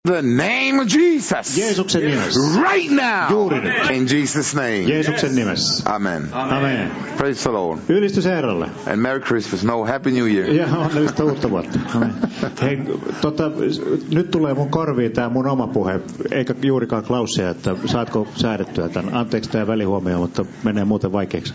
The name of Jesus. Jeesuksen nimessä. Right now. Juuri nyt. In Jesus' name. Jeesuksen nimessä. Amen. Amen. Praise the Lord. Ylistys Herralle. And Merry Christmas. No, Happy New Year. Ja onnellista uutta vuotta. Amen. Hei, nyt tulee mun korviin tää mun oma puhe, eikä juurikaan Klausia, että saatko säädettyä tämän. Anteeksi tää välihuomio, mutta menee muuten vaikeaksi.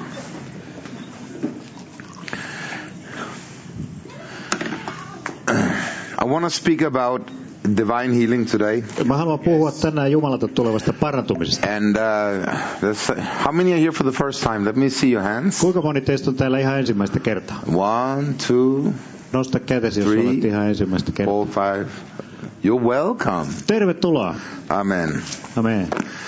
I want to speak about divine healing today. Mä haluan puhua tänään Jumalalta tulevasta parantumisesta. And how many are here for the first time? Let me see your hands. Kuinka moni teistä on täällä ihan ensimmäistä kertaa? 1, 2, Nosta kätesi, jos olet ihan ensimmäistä kertaa. 4, 5. You're welcome. Tervetuloa. Amen. Amen.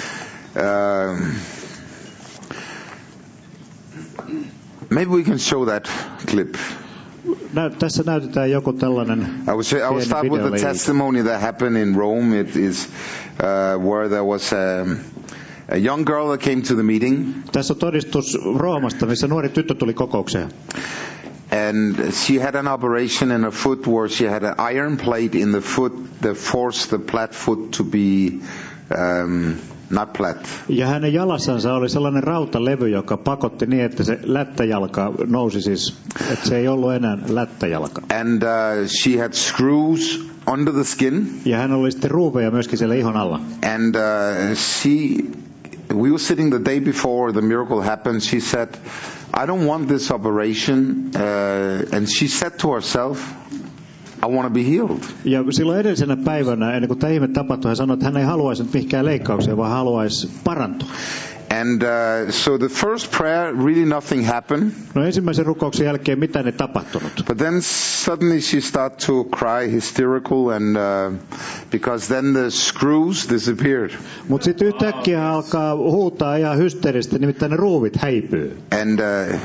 Maybe we can show that clip. Tässä näytetään joku tällainen I will start with the testimony that happened in Rome. It is where there was a young girl that came to the meeting. Tässä on todistus Roomasta, missä nuori tyttö tuli kokoukseen. And she had an operation in her foot where she had an iron plate in the foot that forced the flat foot to be not flat. Ja hänen jalassansa oli sellainen rautalevy, joka pakotti niin, että se lättäjalka nousi siis, että se ei ollut enää lättäjalka. And she had screws under the skin. Ja hän oli sitten ruuveja myöskin siellä ihon alla. And we were sitting the day before the miracle happened. She said, I don't want this operation. And she said to herself, I want to be healed. Ja silloin edellisenä päivänä, ennen kuin tämä ihme tapahtui, hän sanoi, että hän ei haluaisi nyt mihinkään leikkaukseen, vaan haluaisi parantua. And so the first prayer, really nothing happened. No ensimmäisen rukouksen jälkeen mitään ei tapahtunut. But then suddenly she started to cry hysterical, and because then the screws disappeared. Mutta sitten yhtäkkiä alkaa huutaa ihan hysteerisesti, nimittäin ne ruuvit häipyy. And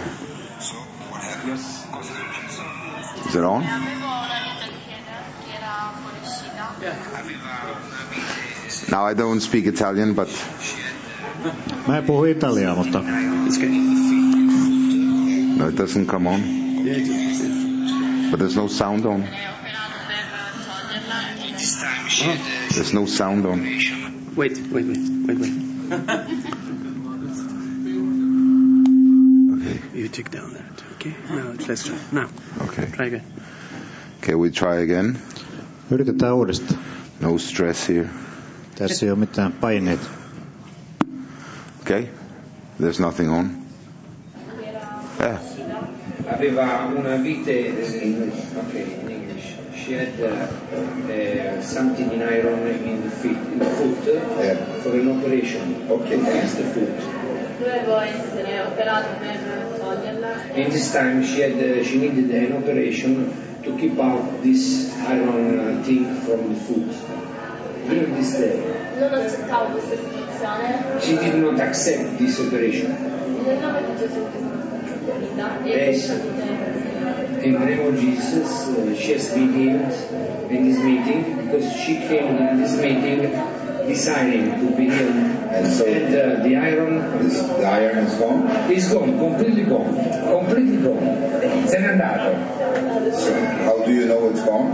is it on? Now I don't speak Italian, but Mä en puhu italiaa, mutta no, it doesn't come on. But there's no sound on. There's no sound on. Wait. Okay. You take down that. Okay. Now let's try. Now. Okay. Try again. Okay, we try again. Yritetään uudestaan. No stress here. Tässä ei ole mitään paineita. Okay. There's nothing on. Yeah. Aveva una vite in English. She had something in iron in the foot for an operation. Okay. Against the foot. Dovevo essere operato per toglierla. And this time she needed an operation to keep out this iron thing from the foot. During this day. Non accettavo questa situazione. She did not accept this operation. Nel nome di Gesù Cristo. In the name of Jesus, she has been healed in this meeting because she came in this meeting desiring to be healed. And the iron is gone? It's gone, completely gone. Se n'è andato. So how do you know it's gone?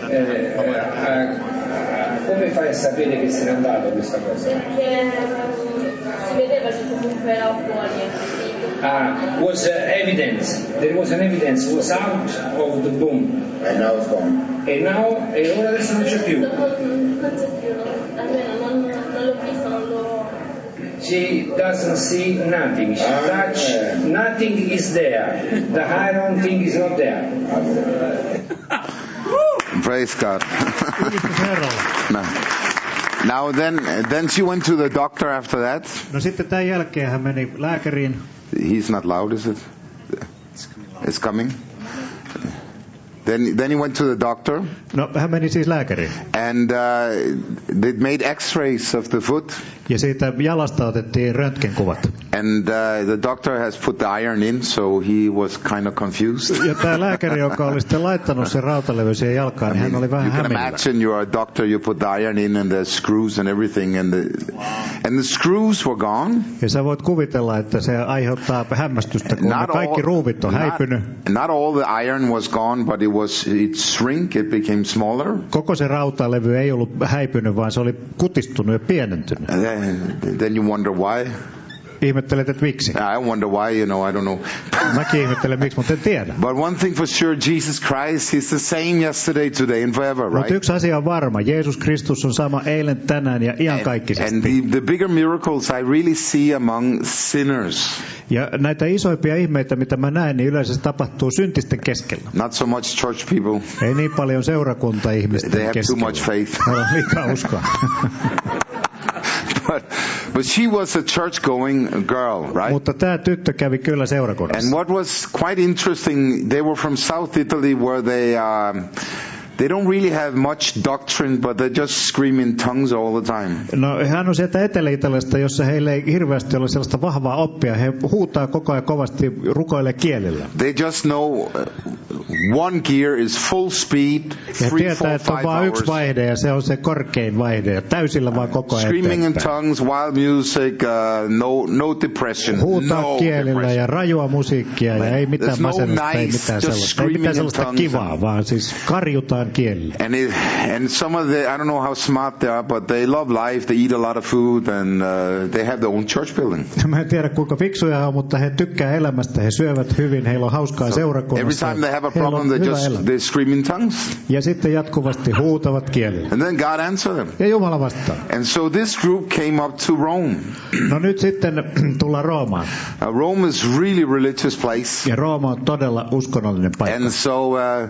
Come fai a sapere che se n'è andato questa cosa? Perché si vedeva che comunque era fuori. Was evidence. There was an evidence. Was out of the bone. And now it's gone. E ora adesso non c'è più. Non c'è più. Almeno non l'ho visto, non l'ho. She doesn't see nothing. She touch nothing is there. The iron thing is not there. Praise God. Now then she went to the doctor after that. No sitten tämän jälkeen hän meni lääkäriin. He's not loud, is it? It's coming. Then he went to the doctor. No hän meni siis lääkäriin. And they made x-rays of the foot. Ja siitä jalasta otettiin röntgenkuvat. And the doctor has put the iron in, so he was kind of confused. Ja tämä lääkäri, joka oli sitten laittanut sen rautalevy siihen jalkaan, niin hän oli vähän hämillä. You can imagine you're a doctor, you put the iron in and the screws and everything, and the screws were gone. Ja sä voit kuvitella, että se aiheuttaa hämmästystä, kun kaikki ruuvit on häipynyt. Not all the iron was gone, but it it shrink, it became smaller. Koko se rautalevy ei ollut häipynyt, vaan se oli kutistunut ja pienentynyt. Then you wonder why. Ihmettelet, että miksi? I wonder why, I don't know. Mäkin ihmettelen, miksi, mutta en tiedä. But one thing for sure, Jesus Christ, He's the same yesterday, today and forever, right? Mutta yksi asia on varma. Jeesus Kristus on sama eilen, tänään ja iankaikkisesti. And the bigger miracles I really see among sinners. Ja näitä isoimpia ihmeitä, mitä mä näen, niin yleensä tapahtuu syntisten keskellä. Not so much church people. Ei niin paljon seurakunta-ihmisten They have keskellä. too much faith. Heillä on liikaa uskoa. But she was a church-going girl, right? Mutta tämä tyttö kävi kyllä seurakunnassa. And what was quite interesting, they were from South Italy, where they don't really have much doctrine, but they just scream in tongues all the time. No, hän on sieltä Etelä-Italiasta, jossa heillä ei hirveästi ole sellaista vahvaa oppia. He huutaa koko ajan kovasti rukoilee kielillä. They just know one gear is full speed, 3, 4, 5 hours. Ja tietää, että on vain yksi vaihde ja se on se korkein vaihde. Ja täysillä vaan koko ajan Screaming in eteenpäin. tongues, wild music, no depression. Huutaa no kielillä depression. ja rajua musiikkia ja ei mitään There's no masennusta, ei nice, mitään just sellaista. Ei mitään screaming in sellaista tongues kivaa, vaan siis karjutaan kielillä. And some of the, I don't know how smart they are, but they love life, they eat a lot of food, and they have their own church building. Mä en tiedä kuinka fiksuja he on, mutta he tykkää elämästä, he syövät hyvin, heillä on hauskaa seurakunnassa. Every time they have a problem, they scream in tongues. Ja sitten jatkuvasti huutavat kielillä. And then God answered them. Ja Jumala vastaa. And so this group came up to Rome. No nyt sitten tullaan Roomaan. Rome is really religious place. Ja Rooma on todella uskonnollinen paikka. And so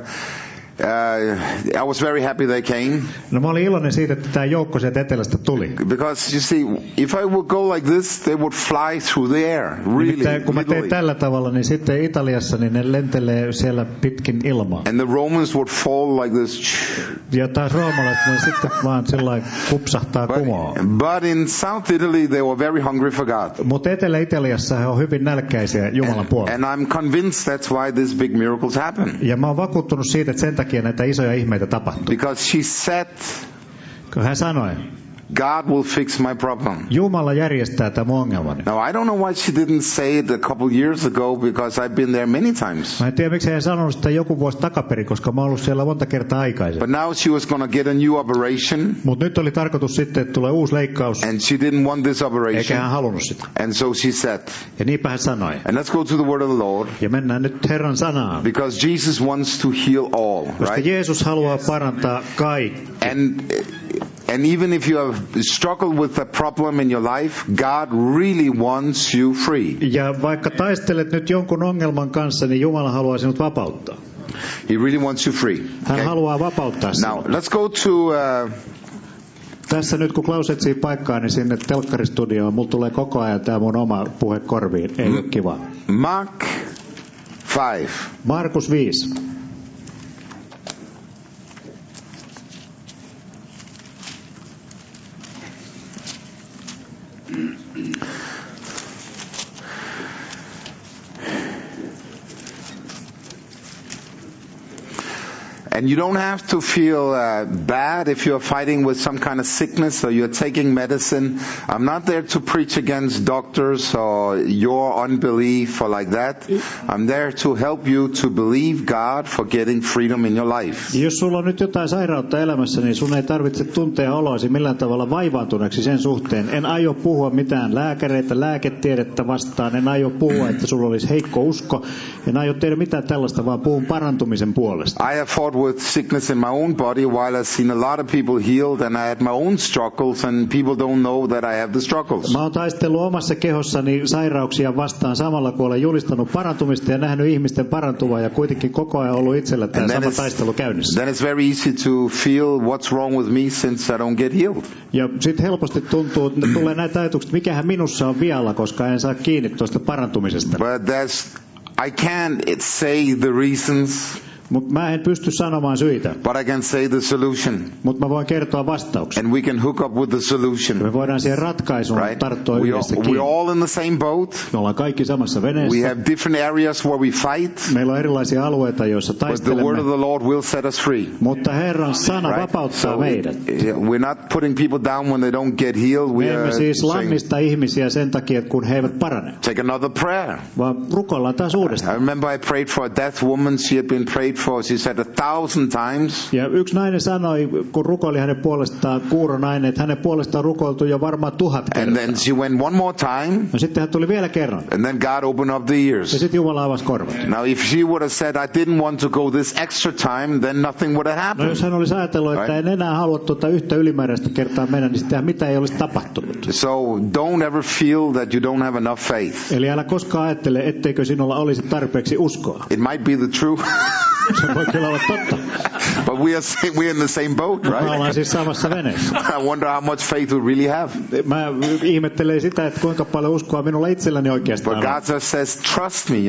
I was very happy they came. No mä olin iloinen siitä, että tämä joukko sieltä etelästä tuli. Because you see, if I would go like this, they would fly through the air. Really. Kun mä tein tällä tavalla, niin sitten Italiassa niin ne lentelee siellä pitkin ilmaa. And the Romans would fall like this. Ja taas roomalaiset ne sitten vaan sellainen kupsahtaa kumoon. But in South Italy they were very hungry for God. Mutta Etelä-Italiassa he on hyvin nälkäisiä Jumalan puolella. And I'm convinced that's why these big miracles happen. Ja mä oon vakuuttunut siitä, että sen takia näitä isoja ihmeitä tapahtuu. Because she said, hän sanoi, God will fix my problem. Jumala järjestää tämän ongelman. Now I don't know why she didn't say it a couple years ago, because I've been there many times. Mä en tiedä, miksi hän sanonut sitä joku vuosi takaperin, koska mä oon ollut siellä monta kertaa aikaisemmin. But now she was going to get a new operation. Mutta nyt oli tarkoitus sitten, että tulee uusi leikkaus. And she didn't want this operation. Eikä hän halunnut sitä. And so she said. Ja niinpä hän sanoi. And let's go to the word of the Lord. Ja mennään nyt Herran sanaan. Because Jesus wants to heal all, koska right? Jeesus haluaa parantaa kaikki. And even if you have struggled with a problem in your life, God really wants you free. Ja vaikka taistelet nyt jonkun ongelman kanssa, niin Jumala haluaa sinut vapauttaa. He really wants you free. Hän haluaa vapauttaa sinut. Now, let's go to tässä nyt kun Klaus etsii paikkaa, niin sinne telkkaristudioon mulla tulee koko ajan tämä mun oma puhe korviin. Ei ole kiva. Mark 5. Markus 5. And you don't have to feel bad if you're fighting with some kind of sickness or you're taking medicine. I'm not there to preach against doctors or your unbelief or like that. I'm there to help you to believe God for getting freedom in your life. Jos sulla on nyt jotain sairautta elämässä, niin sun ei tarvitse tuntea oloasi millään tavalla vaivaantuneeksi sen suhteen. En aio puhua mitään lääkäreitä, lääketiedettä vastaan. En aio puhua, että sulla olisi heikko usko. En aio tehdä mitään tällaista, vaan puhun parantumisen puolesta. I have fought with sickness in my own body while I've seen a lot of people healed, and I had my own struggles, and people don't know that I have the struggles. Mä oon taistellut omassa kehossani sairauksia vastaan samalla, kun olen julistanut parantumista ja nähnyt ihmisten parantuvaa, ja kuitenkin koko ajan ollut itsellä tämä sama taistelu käynnissä. Then it's very easy to feel what's wrong with me since I don't get healed. Ja sitten helposti tuntuu, että tulee näitä ajatuksia, että mikähän minussa on vialla, koska en saa kiinni tuosta parantumisesta. But I can't say the reasons. Mutta mä en pysty sanomaan syitä. But I can say the solution. Mutta mä voin kertoa vastauksen. And we can hook up with the solution. Me voidaan siihen ratkaisuun tarttua yhdessä kiinni. We're all in the same boat. Me ollaan kaikki samassa veneessä. We have different areas where we fight. Meillä on erilaisia alueita, joissa taistelemme. But the word of the Lord will set us free. Mutta Herran sana vapauttaa meidät. We're not putting people down when they don't get healed. Me emme siis lannista ihmisiä sen takia, että kun he eivät parane. Take another prayer. Vaan rukoillaan taas uudestaan. I remember I prayed for a deaf woman. She had been prayed for, she said 1,000 times. Ja yksi nainen sanoi, kun rukoili hänen puolestaan, kuuronainen, että hänen puolestaan rukoiltu jo varmaan 1000 kertaa. And then she went one more time. No sitten hän tuli vielä kerran. And then God opened up the Ja ears. sitten Jumala avasi korvat. Now if she would have said, I didn't want to go this extra time, then nothing would have No happened. jos hän olisi ajatellut, että en enä halua yhtä ylimääräistä kertaa mennä, niin sittenhän mitä ei olisi tapahtunut. So don't ever feel that you don't have enough faith. Eli älä koskaan ajattele, etteikö sinulla olisi tarpeeksi uskoa. It might be the truth, Se voi kyllä olla totta. but we're in the same boat, Me right? ollaan siis samassa veneessä. I wonder how much faith we really have. Mä ihmettelen sitä, että kuinka paljon uskoa minulla itselläni oikeastaan But on. God just says, trust me,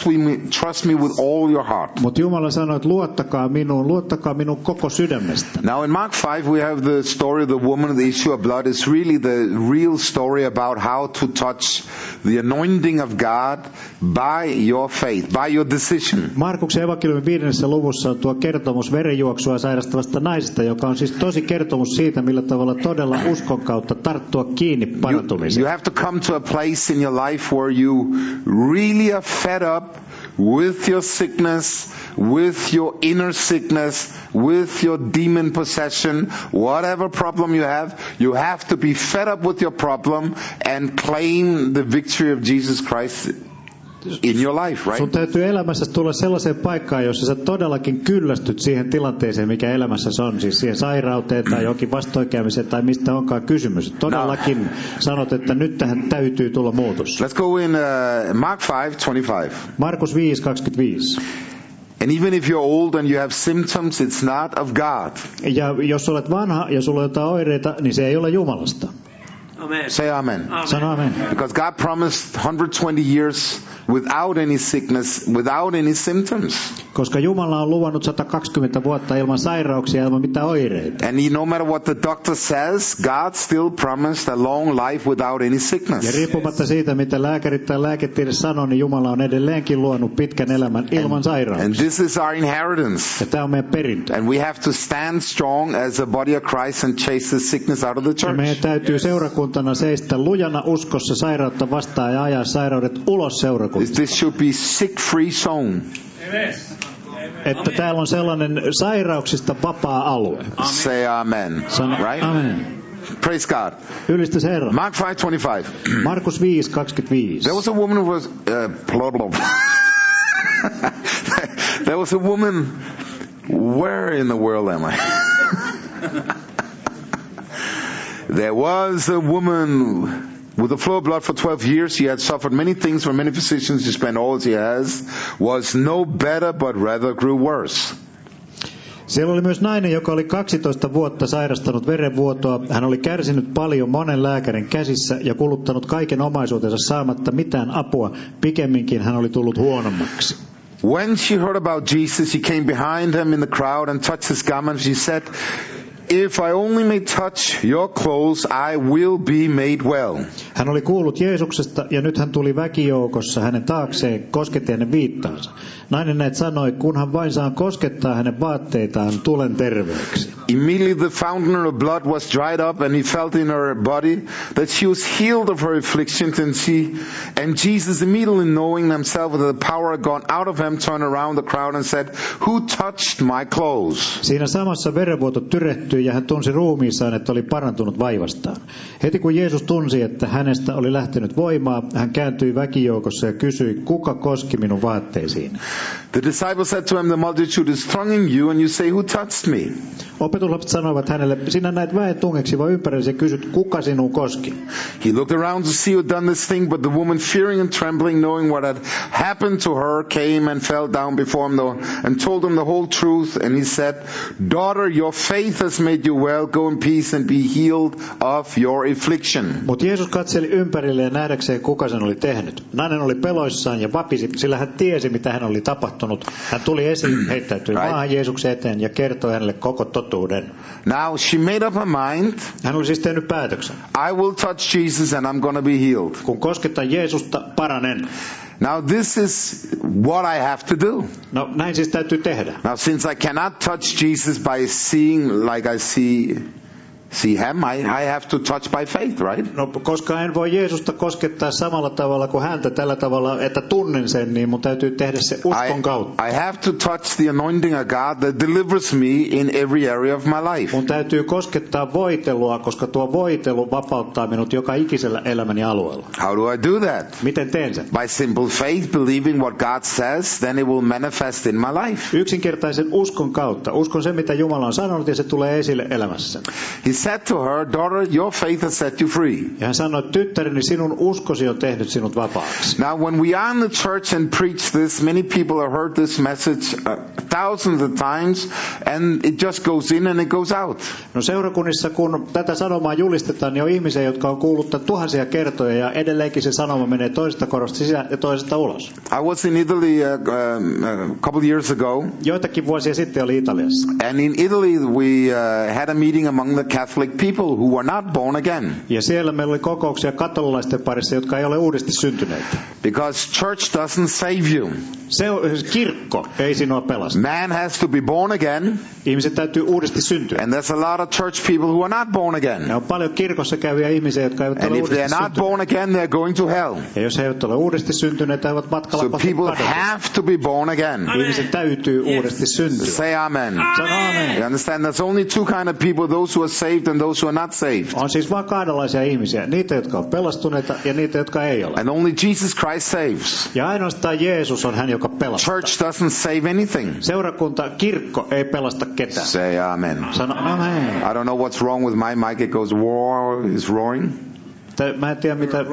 trust me with all your heart. Mutta Jumala sanoi, että luottakaa minun koko sydämestä. Now in Mark 5 we have the story of the woman, the issue of blood. Is really the real story about how to touch the anointing of God by your faith, by your decision. Markuksen evankeliumin 5. luvussa on tuo kertomus verenjuoksua sairastavasta naisesta, joka on siis tosi kertomus siitä, millä tavalla todella uskon kautta tarttua kiinni parantumiseen. You have to come to a place in your life where you really are fed up with your sickness, with your inner sickness, with your demon possession, whatever problem you have to be fed up with your problem and claim the victory of Jesus Christ in your life, right? Sun täytyy elämässä tulla sellaiseen paikkaan, jossa sä todellakin kyllästyt siihen tilanteeseen, mikä elämässä on, siis siihen sairauteen tai johonkin vastoinkäymiseen tai mistä onkaan kysymys. Todellakin sanot, että nyt tähän täytyy tulla muutos. Let's go in Mark 5:25. Markus 5:25. And even if you're old and you have symptoms, it's not of God. Ja jos olet vanha ja sulla on jotain oireita, niin se ei ole Jumalasta. Amen. Say amen. Sano amen. Because God promised 120 years without any sickness, without any symptoms. Koska Jumala on luvannut 120 vuotta ilman sairauksia, ilman mitään oireita. And no matter what the doctor says, God still promised a long life without any Ja sickness. riippumatta siitä, mitä lääkärit tai lääketiede sanoo, niin Jumala on edelleenkin luonut pitkän elämän ilman sairauksia. And this is our inheritance. Ja tämä on meidän perintö. And we have to stand strong as a body of Christ and chase the sickness out of the Ja meidän church. täytyy seurakuntana seistä lujana uskossa sairautta vastaan ja ajaa sairaudet ulos seurakunnasta. This should be sick-free zone. Että täällä on sellainen sairauksista vapaa alue. Say amen. Sano Right? amen. Praise God. Ylistys Herra. Mark 5:25. Markus 5:25. There was a woman who was blah, blah. There was a woman. Where in the world am I? There was a woman with a flow of blood for 12 years. She had suffered many things from many physicians. She spent all she has, was no better, but rather grew worse. Siellä oli myös nainen, joka oli 12 vuotta sairastanut verenvuotoa. Hän oli kärsinyt paljon monen lääkärin käsissä ja kuluttanut kaiken omaisuutensa saamatta mitään apua. Pikemminkin hän oli tullut huonommaksi. When she heard about Jesus, she came behind him in the crowd and touched his garment. She said, "If I only may touch your clothes, I will be made well." Hän oli kuullut Jeesuksesta ja nyt hän tuli väkijoukossa hänen taakseen, kosketti hänen viittaansa. Nainen näet sanoi, kunhan vain saan koskettaa hänen vaatteitaan, tulen terveeksi. Immediately the fountain of blood was dried up, and he felt in her body that she was healed of her afflictions. And Jesus, immediately knowing himself that the power had gone out of him, turned around the crowd and said, "Who touched my clothes?" Siinä samassa verenvuoto tyrehtyi ja hän tunsi ruumiissaan, että oli parantunut vaivastaan. Heti kun Jeesus tunsi, että hänestä oli lähtenyt voimaa, hän kääntyi väkijoukossa ja kysyi, kuka koski minun vaatteisiin. The disciples said to him, "The multitude is thronging you, and you say, 'Who touched me?'" Opetuslapset sanoivat hänelle, sinä näet väen tungeksiva ympärillesi ja kysyt, kuka sinun koski? He looked around to see who had done this thing, but the woman, fearing and trembling, knowing what had happened to her, came and fell down before him and told him the whole truth. And he said, "Daughter, your faith has made you well. Go in peace and be healed of your affliction." Mutta Jeesus katseli ympärilleen nähdäkseen, kuka sen oli tehnyt. Nainen oli peloissaan ja vapisi, sillä hän tiesi, mitä hän oli tapahtunut. Hän tuli esiin, heittäytyi maahan Jeesuksen eteen ja kertoi hänelle koko totuuden. Now she made up her mind. Hän oli siis tehnyt päätöksen. I will touch Jesus and I'm going to be healed. Kun kosketan Jeesusta, paranen. Now this is what I have to do. No näin siis täytyy tehdä. Now since I cannot touch Jesus by seeing like I see see him, I have to touch by faith, right? No, koska en voi Jeesusta koskettaa samalla tavalla kuin häntä tällä tavalla, että tunnen sen, niin mun täytyy tehdä se uskon kautta. I have to touch the anointing of God that delivers me in every area of my life. Mun täytyy koskettaa voitelua, koska tuo voitelu vapauttaa minut joka ikisellä elämäni alueella. How do I do that? Miten teen sen? By simple faith, believing what God says, then it will manifest in my life. Yksinkertaisen uskon kautta. Uskon se, mitä Jumala on sanonut, ja se tulee esille elämässä. He said to her, daughter, your faith has set you free. Ja hän sanoi, tyttäreni, sinun uskosi on tehnyt sinut vapaaksi. Now, when we are in the church and preach this, many people have heard this message thousands of times, and it just goes in and it goes out. No seurakunnissa, kun tätä sanomaa julistetaan, niin on ihmisiä, jotka on kuullut tuhansia kertoja, ja edelleenkin se sanoma menee toisesta korosta sisään ja toisesta ulos. I was in Italy a couple of years ago. Joitakin vuosia sitten oli Italiassa. And in Italy we had a meeting among the Catholic people who were not born again. Ja siellä meillä oli kokouksia katolilaisten parissa, jotka ei ole uudesti syntyneitä. Because church doesn't save you. Kirkko ei sinua pelasta. Man has to be born again. Ihmiset täytyy uudesti syntyä. And there's a lot of church people who are not born again. Ja on paljon kirkossa käyviä ihmisiä, jotka eivät ole uudesti syntyneet. And if they're not born again, they're going to hell. Ja jos he eivät ole uudesti syntyneet, he ovat matkalla kohti people have to be born again. Ihmiset täytyy uudesti syntyä. Say amen. Sano amen. You understand? There's only two kind of people, those who are saved and those who are not saved. On siis vain kahdenlaisia ihmisiä, niitä, jotka on pelastuneita ja niitä, jotka ei ole. And only Jesus Christ saves. Ja ainoastaan Jeesus on hän, joka pelastaa. Church doesn't save anything. Seurakunta, kirkko ei pelasta ketään. Say amen. Sano amen. I don't know what's wrong with my mic. It goes roar, is roaring. Mä en tiedä mitä.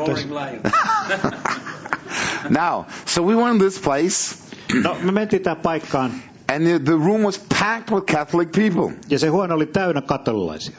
Now, so we were in this place. No, me mentiin tähän paikkaan. And the room was packed with Catholic people. Ja se huone oli täynnä katolilaisia.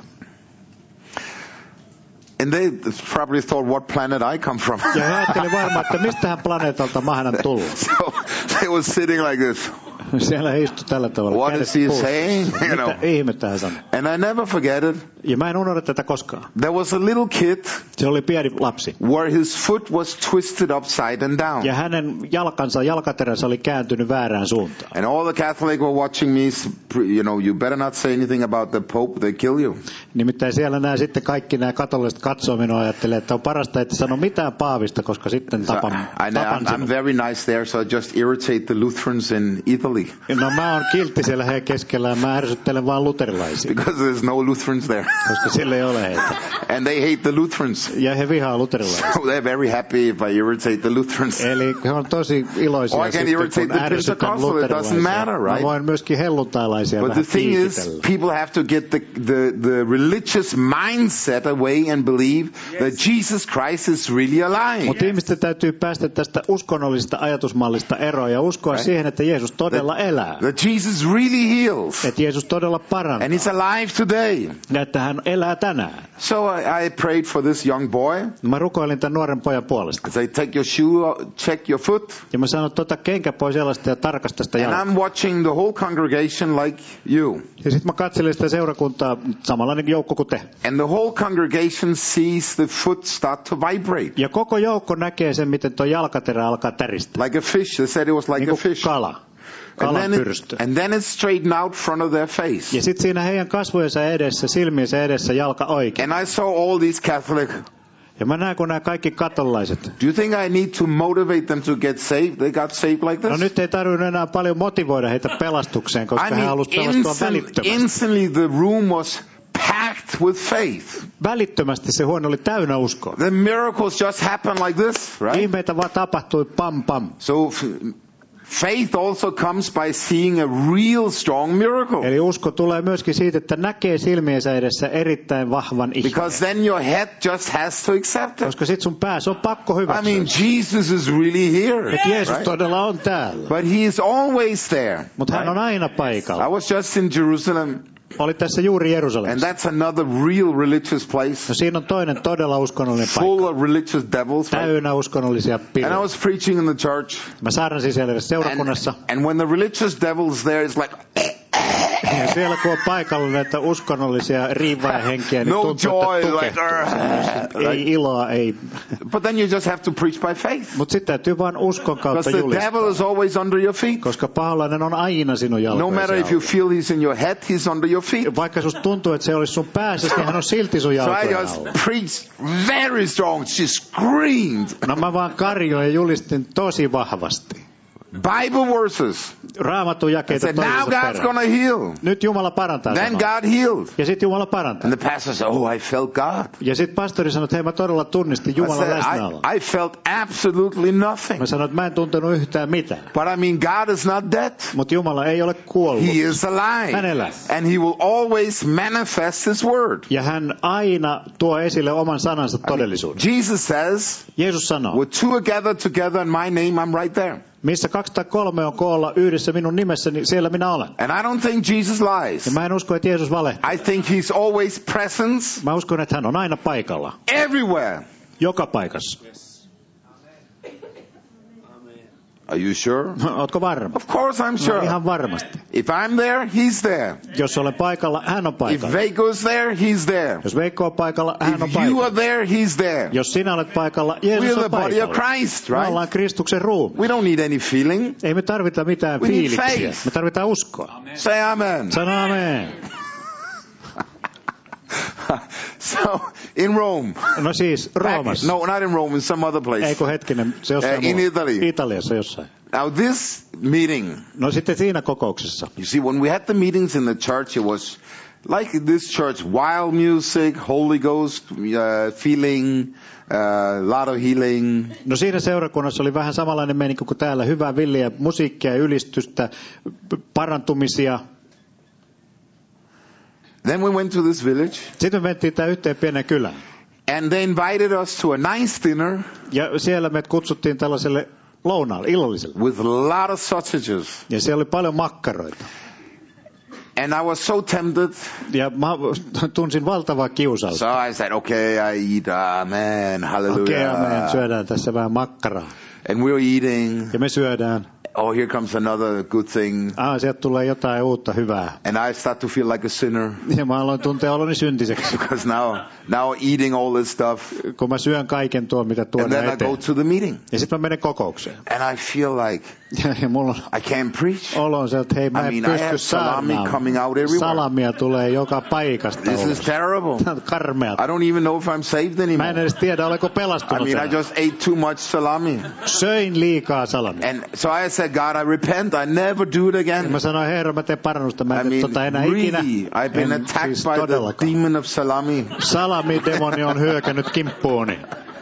And they probably thought, what planet I come from. Ja he ajattelivat varmaan, että mistähän planeetalta mahdan tulla. So they were sitting like this. Siellä he istui tällä tavalla. What is he saying? You know. Mitä ihmettä hän sanoi? And I never forget it. Ja mä en unohda tätä koskaan. There was a little kid. Se oli pieni lapsi. Where his foot was twisted upside and down. Ja hänen jalkateränsä oli kääntynyt väärään suuntaan. And all the Catholics were watching me. You know, you better not say anything about the Pope. They kill you. Nimittäin siellä sitten kaikki nämä katoliset katsoo minua ja ajattelee, että on parasta, että sano mitään paavista, koska sitten tapan I'm very nice there, so I just irritate the Lutherans in Italy. No mä oon kiltti siellä heidän keskellään, mä ärsyttelen vaan luterilaisia. Because there's no Lutherans there. Koska siellä ei ole heitä. And they hate the Lutherans. Ja he vihaa luterilaisia. So they're very happy if I irritate the Lutherans. Eli he on tosi iloisia sitten, kun ärsytän luterilaisia. Matter, right? Mä voin myöskin helluntailaisia vähän piikitellä. But the thing is, people have to get the religious mindset away and believe that Jesus Christ is really alive. Mutta ihmisten täytyy päästä tästä uskonnollisesta ajatusmallista eroon ja uskoa siihen, että Jeesus todella elää. That Jesus really heals. Että Jeesus todella parantaa. And he's alive today. Ja että hän elää tänään. So I prayed for this young boy. Mä rukoilin tämän nuoren pojan puolesta. I take your shoe, check your foot. Ja mä sanoin, että kenkä pois jalasta ja tarkasta sitä jalkaa. And I'm watching the whole congregation like you. Ja sitten mä katselin sitä seurakuntaa samanlainen joukko kuin te. And the whole congregation sees the foot start to vibrate. Ja koko joukko näkee sen, miten tuo jalkaterä alkaa täristä. Like a fish. They said it was like a fish. Kala. And then it straightened out front of their face. Ja sitten siinä heidän kasvojensa edessä, silmiensä edessä jalka oikein. And I saw all these Catholic. Ja mä näen, kun nämä kaikki katolaiset. Do you think I need to motivate them to get saved? They got saved like this? No nyt ei tarvinnut enää paljon motivoida heitä pelastukseen, koska he halusivat pelastua välittömästi. Instantly the room was packed with faith. Välittömästi se huone oli täynnä uskoa. The miracles just happened like this, right? Ihmeitä vaan tapahtui pam pam. So faith also comes by seeing a real strong miracle. Eli usko tulee myöskin siitä, että näkee silmiensä edessä erittäin vahvan ihmeen. Because then your head just has to accept it. Koska sit sun päässä on pakko hyväksyä. I mean, Jesus is really here. Että Jeesus todella on täällä. But he is always there. Mutta hän on aina paikalla. I was just in Jerusalem. Oli tässä juuri Jerusalemissa. And that's another real religious place. No siinä on toinen todella uskonnollinen paikka. Full of religious devils. Täynnä uskonnollisia piiloja. And I was preaching in the church. Mä saarnasin siellä seurakunnassa. And when the religious devil's there, it's like Ja siellä kun on paikalla näitä uskonnollisia riivaajahenkiä, niin No tuntuu, joy, että like, tukehtuu. Ei iloa, ei. But then you just have to preach by faith. Mutta sitten täytyy vaan uskon kautta Because the julistaa. devil is always under your feet. Koska paholainen on aina sinun No jalkojesi matter if you alla. feel he's in your head, he's under your feet. Vaikka susta tuntuu, että se olisi sun päässä, niin hän on silti sun So I jalkojen just alla. preached very strong. She screamed No mä vaan karjoin ja julistin tosi vahvasti. Bible verses. Raamatun I jakeita said, now toisensa God's perään. gonna heal. Nyt Jumala parantaa Then samaa. God healed. Ja sitten Jumala parantaa. And the pastor said, oh, I felt God. Ja sitten pastori sanoi, että hei, mä todella tunnistin I Jumalan said, läsnäoloa. I felt absolutely nothing. Mä sanoin, että mä en tuntenut yhtään mitään. But I mean, God is not dead. Mutta Jumala ei ole kuollut. He is alive. Hän elää. And he will always manifest his word. Ja hän aina tuo esille oman sanansa todellisuuden. Jesus says, Jeesus sanoo, where two are gathered together in my name, I'm right there. missä 2 tai 3 on koolla yhdessä minun nimessäni, siellä minä olen. And I don't think Jesus lies. Ja mä en usko, että Jeesus valehtaa. I think he's always present Mä uskon, että hän on aina paikalla. everywhere. Joka paikassa. Are you sure? Ootko varma? Of course I'm No, sure. ihan varmasti. If I'm there, he's there. Jos olen paikalla, hän on If paikalla. Veiko's there, he's there. Jos Veikko on paikalla, hän on If you paikalla. are there, he's there. Jos sinä olet paikalla, We Jeesus are the on body of paikalla. Christ, Me right? ollaan Kristuksen ruumi. We don't need any feeling. Ei me tarvita mitään We need fiiliksiä. faith. Me tarvitaan uskoa. Say amen. Sano amen. So, in Rome. No siis, Roomassa. No, not in Rome, in some other place. Eikö hetkinen, se jossain In muualla. Italy. Italiassa jossain. Now this meeting, No sitten siinä kokouksessa. you see, when we had the meetings in the church, it was like this church, wild music, Holy Ghost, feeling, a lot of healing. No siinä seurakunnassa oli vähän samanlainen meininki kuin täällä. Hyvää villiä musiikkia ja ylistystä, parantumisia. Then we went to this village, Sitten me mentiin tää yhteen pieneen kylään. and they invited us to a nice dinner Ja siellä me kutsuttiin tällaiselle lounaalle, illalliselle. with a lot of sausages. Ja siellä oli paljon makkaroita. And I was so tempted, Ja mä tunsin valtavaa kiusausta. so I said, okay, I eat, amen, hallelujah. Okei, amen, syödään tässä vähän makkaraa. And we were eating. Ja me syödään. Oh, here comes another good thing. Sieltä tulee jotain uutta hyvää. And I start to feel like a sinner Ja mä aloin tuntea oloni syntiseksi. because now eating all this stuff. Kun mä syön kaiken tuon, mitä And tuodaan then I eteen. go to the meeting Ja sitten mä menen kokoukseen. and I feel like Ja mulla on I can't preach. olo on se, että hei, mä I en mean, I have pysty salami coming saarnaamaan. out everywhere. Salamia tulee joka paikasta This is ulos. terrible. Tämä on karmeata. I don't even know if I'm saved Mä en anymore. edes tiedä, olenko I pelastunut mean, I enää. just ate too much salami. Söin liikaa salamia. And so I said, God, I repent. I never do it Ja again. mä sanoin, Herra, mä teen parannusta. Mä I en mean, tota enää ikinä. really, I've been En attacked siis by the todellakaan. demon of salami. Salamidemoni on hyökännyt kimppuuni.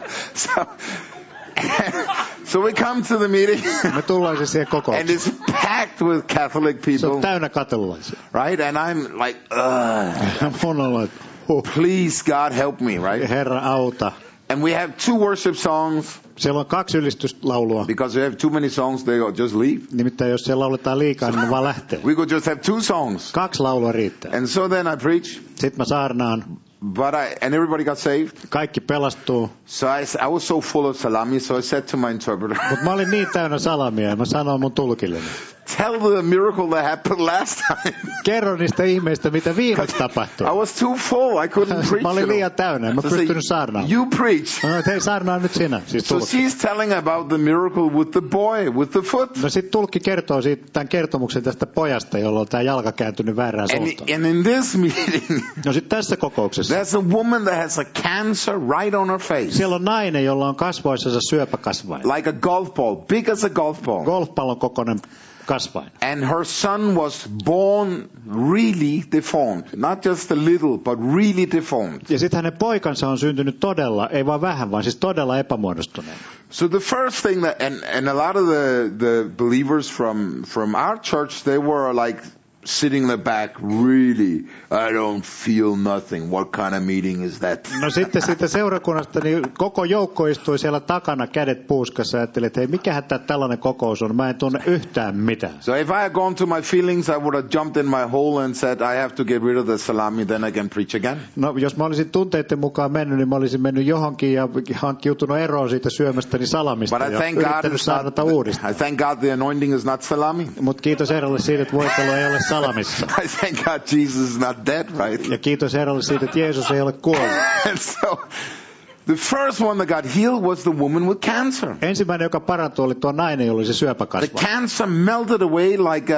So we come to the meeting, Me tullaan siis siihen and kokoukseen. it's packed with Catholic Se on people, täynnä katolilaisia. right? And I'm like, Mun on, että please, God, help me, right? Herra auta. And we have 2 worship songs. Siellä on 2 ylistyslaulua. Because we have too many songs, they go, just leave. Nimittäin jos siellä lauletaan liikaa, niin ne vaan lähtee. We could just have 2 songs. 2 laulua riittää. And so then I preach, Sitten mä saarnaan. and everybody got saved. Kaikki pelastuu. So I was so full of salami, so I said to my interpreter, Mutta mä olin niin täynnä salamia ja mä sanoin mun tulkilleni. tell the miracle that happened last time. Kerro niistä ihmeistä, mitä viimeksi tapahtui. I was too full, I couldn't preach. Mä olin you know. liian täynnä, en mä So I said, pystynyt saarnaamaan. you preach. Mä sanoin, että hei, saarnaa nyt sinä. Siis So tulkki. she's telling about the miracle with the boy, with the foot. No sit tulkki kertoo siitä tämän kertomuksen tästä pojasta, jolla on tää jalka kääntynyt väärään suuntaan. And in this meeting, No sit tässä kokouksessa. there's a woman that has a cancer right on her face. Siellä on nainen, jolla on kasvoissansa syöpäkasvain. Like a golf ball, big as a golf ball. Golfpallon kokoinen kasvain. And her son was born really deformed. Not just a little, but really deformed. Ja sitten hänen poikansa on syntynyt todella, ei vaan vähän, vaan siis todella epämuodostuneen. So the first thing that, and a lot of the believers from our church, they were like sitting in the back, really, I don't feel nothing. What kind of meeting is that? No sitten siitä seurakunnasta, niin koko joukko istui siellä takana kädet puuskassa ja ajatteli, että hei, mikähän tämä tällainen kokous on, mä en tunne yhtään mitään. So if I had gone to my feelings, I would have jumped in my hole and said, I have to get rid of the salami, then I can preach again. No jos mä olisin tunteiden mukaan mennyt, niin mä olisin mennyt johonkin ja hankkiutunut eroon siitä syömästäni salamista But I ja thank God yrittänyt it's not, saarnata uudestaan. I thank God the anointing is not salami. Mutta kiitos Herralle siitä, että voitelu ei ole salamissa. I thank God Jesus is not dead, right? Ja kiitos Herralle siitä, että Jeesus ei ole kuollut. And so, the first one that got healed was the woman with cancer. Ensimmäinen, joka parantui, oli tuo nainen, jolla oli se The syöpäkasva. cancer melted away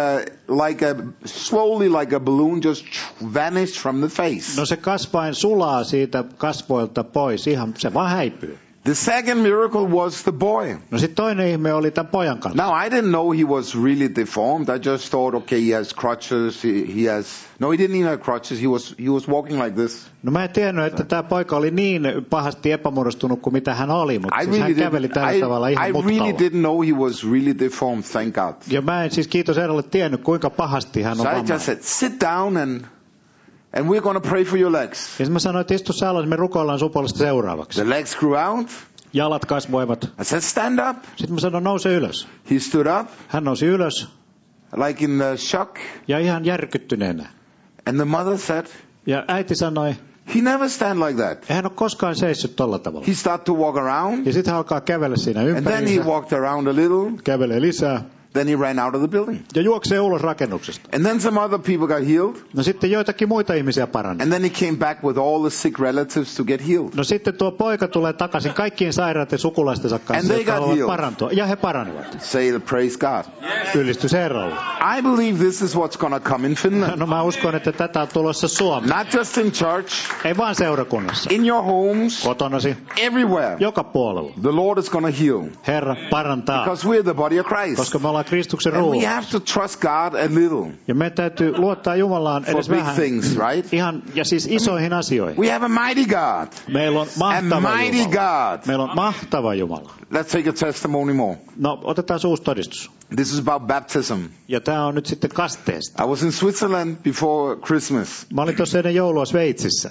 slowly like a balloon, just vanished from the face. No se kasvain sulaa siitä kasvoilta pois, ihan se vaan häipyy. The second miracle was the boy. No sitten toinen ihme oli tämän pojan kanssa. Now, I didn't know he was really deformed. I just thought, okay, he has crutches. He has... No, he didn't even have crutches. He was walking like this. No mä en tiennyt, että tämä poika oli niin pahasti epämuodostunut kuin mitä hän oli, mutta I siis hän käveli tällä tavalla ihan really mutkalla. didn't know he was really deformed, thank God. Ja mä en siis kiitos Herralle tiennyt, kuinka pahasti hän on So I vammainen. just said, sit down and we're going to pray for your legs. Ja mä sanoin, että istu sä alas, me rukoillaan sun puolesta seuraavaksi. The legs grew out. Jalat kasvoivat. I said, stand up. Sitten mä sanoin, nouse ylös. He stood up, Hän nousi ylös like in shock. ja ihan järkyttyneenä. And the mother said, Ja äiti sanoi, he never stand like that. ei hän ole koskaan seissyt tolla tavalla. He started to walk around. Ja sitten hän alkaa kävellä siinä And then he ympäriinsä, walked around a little. kävelee lisää Then he ran out of the building. ja juoksee ulos rakennuksesta. And then some other people got healed. No sitten joitakin muita ihmisiä parani. And then he came back with all the sick relatives to get healed. No sitten tuo poika tulee takaisin kaikkien sairaiden sukulaistensa And kanssa, they jotka got haluavat healed. parantua. Ja he paranivat. Say, praise God. Ylistys Herralle. I believe this is what's going to come in Finland. No mä uskon, että tätä on tulossa Suomeen. Not just in church, Ei vaan seurakunnassa. in your homes, Kotonasi. everywhere. Joka puolella. The Lord is going to heal. Herra parantaa. Because we're the body of Christ. Koska me ollaan Kristuksen And we ruumis. have to trust God a little Ja meidän täytyy luottaa Jumalaan for edes big vähän. things, right? Ihan, ja siis isoihin asioihin. We have a mighty God. Meillä on A mahtava mighty Jumala. God. Meillä on mahtava Jumala. Let's take a testimony more. No, otetaan se uusi todistus. This is about baptism. Ja tämä on nyt sitten kasteesta. I was in Switzerland before Christmas. Mä olin tuossa ennen joulua Sveitsissä.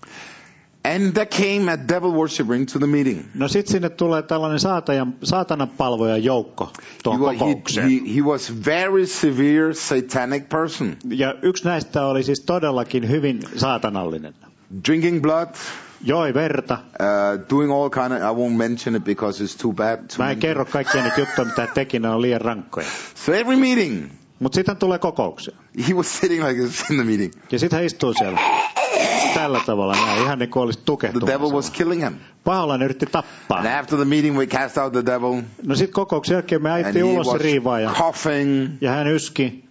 And there came a devil worshiping to the meeting. No sit sinne tulee tällainen saatanan palvojan joukko tuohon kokoukseen. He was very severe satanic person. Ja yksi näistä oli siis todellakin hyvin saatanallinen. Drinking blood, Joi verta. doing all kind of, I won't mention it because it's too bad. Mä en kerro kaikkia niitä juttuja, mitä teki, ne on liian rankkoja. So every meeting, Mutta sitten tulee kokoukseen. he was sitting like this in the meeting. Ja sitten hän istuu siellä. Tällä tavalla näin, ihan niin kuin olisi The tukehtumassa. devil was killing him. Paholainen yritti tappaa. And after the meeting we cast out the devil. No sitten kokouksen jälkeen me And ajettiin he ulos se was riivaaja. coughing. Ja hän yski.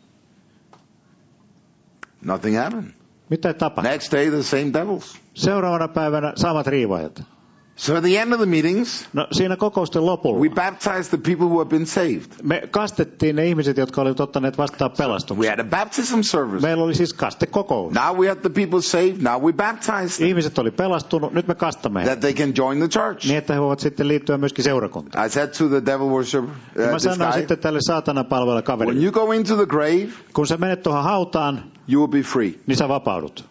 Nothing happened. Mitä ei tapahtunut? Next day the same devils. Seuraavana päivänä samat riivaajat. So at the end of the meetings, No siinä kokousten lopulla we baptized the people who have been saved. me kastettiin ne ihmiset, jotka olivat ottaneet vastaan We pelastuksen. had a baptism service. Meillä oli siis kastekokous. Now we have the people saved. Now we baptize them Ihmiset oli pelastunut, nyt me kastamme that they can join the church. niin, että he voivat sitten liittyä myöskin seurakuntaan. I said to the devil worship, Ja mä this sanoin guy, sitten tälle saatanan palvelle when kaverille, you go into the grave, kun sä menet tuohon hautaan, you will be free. niin sä vapaudut.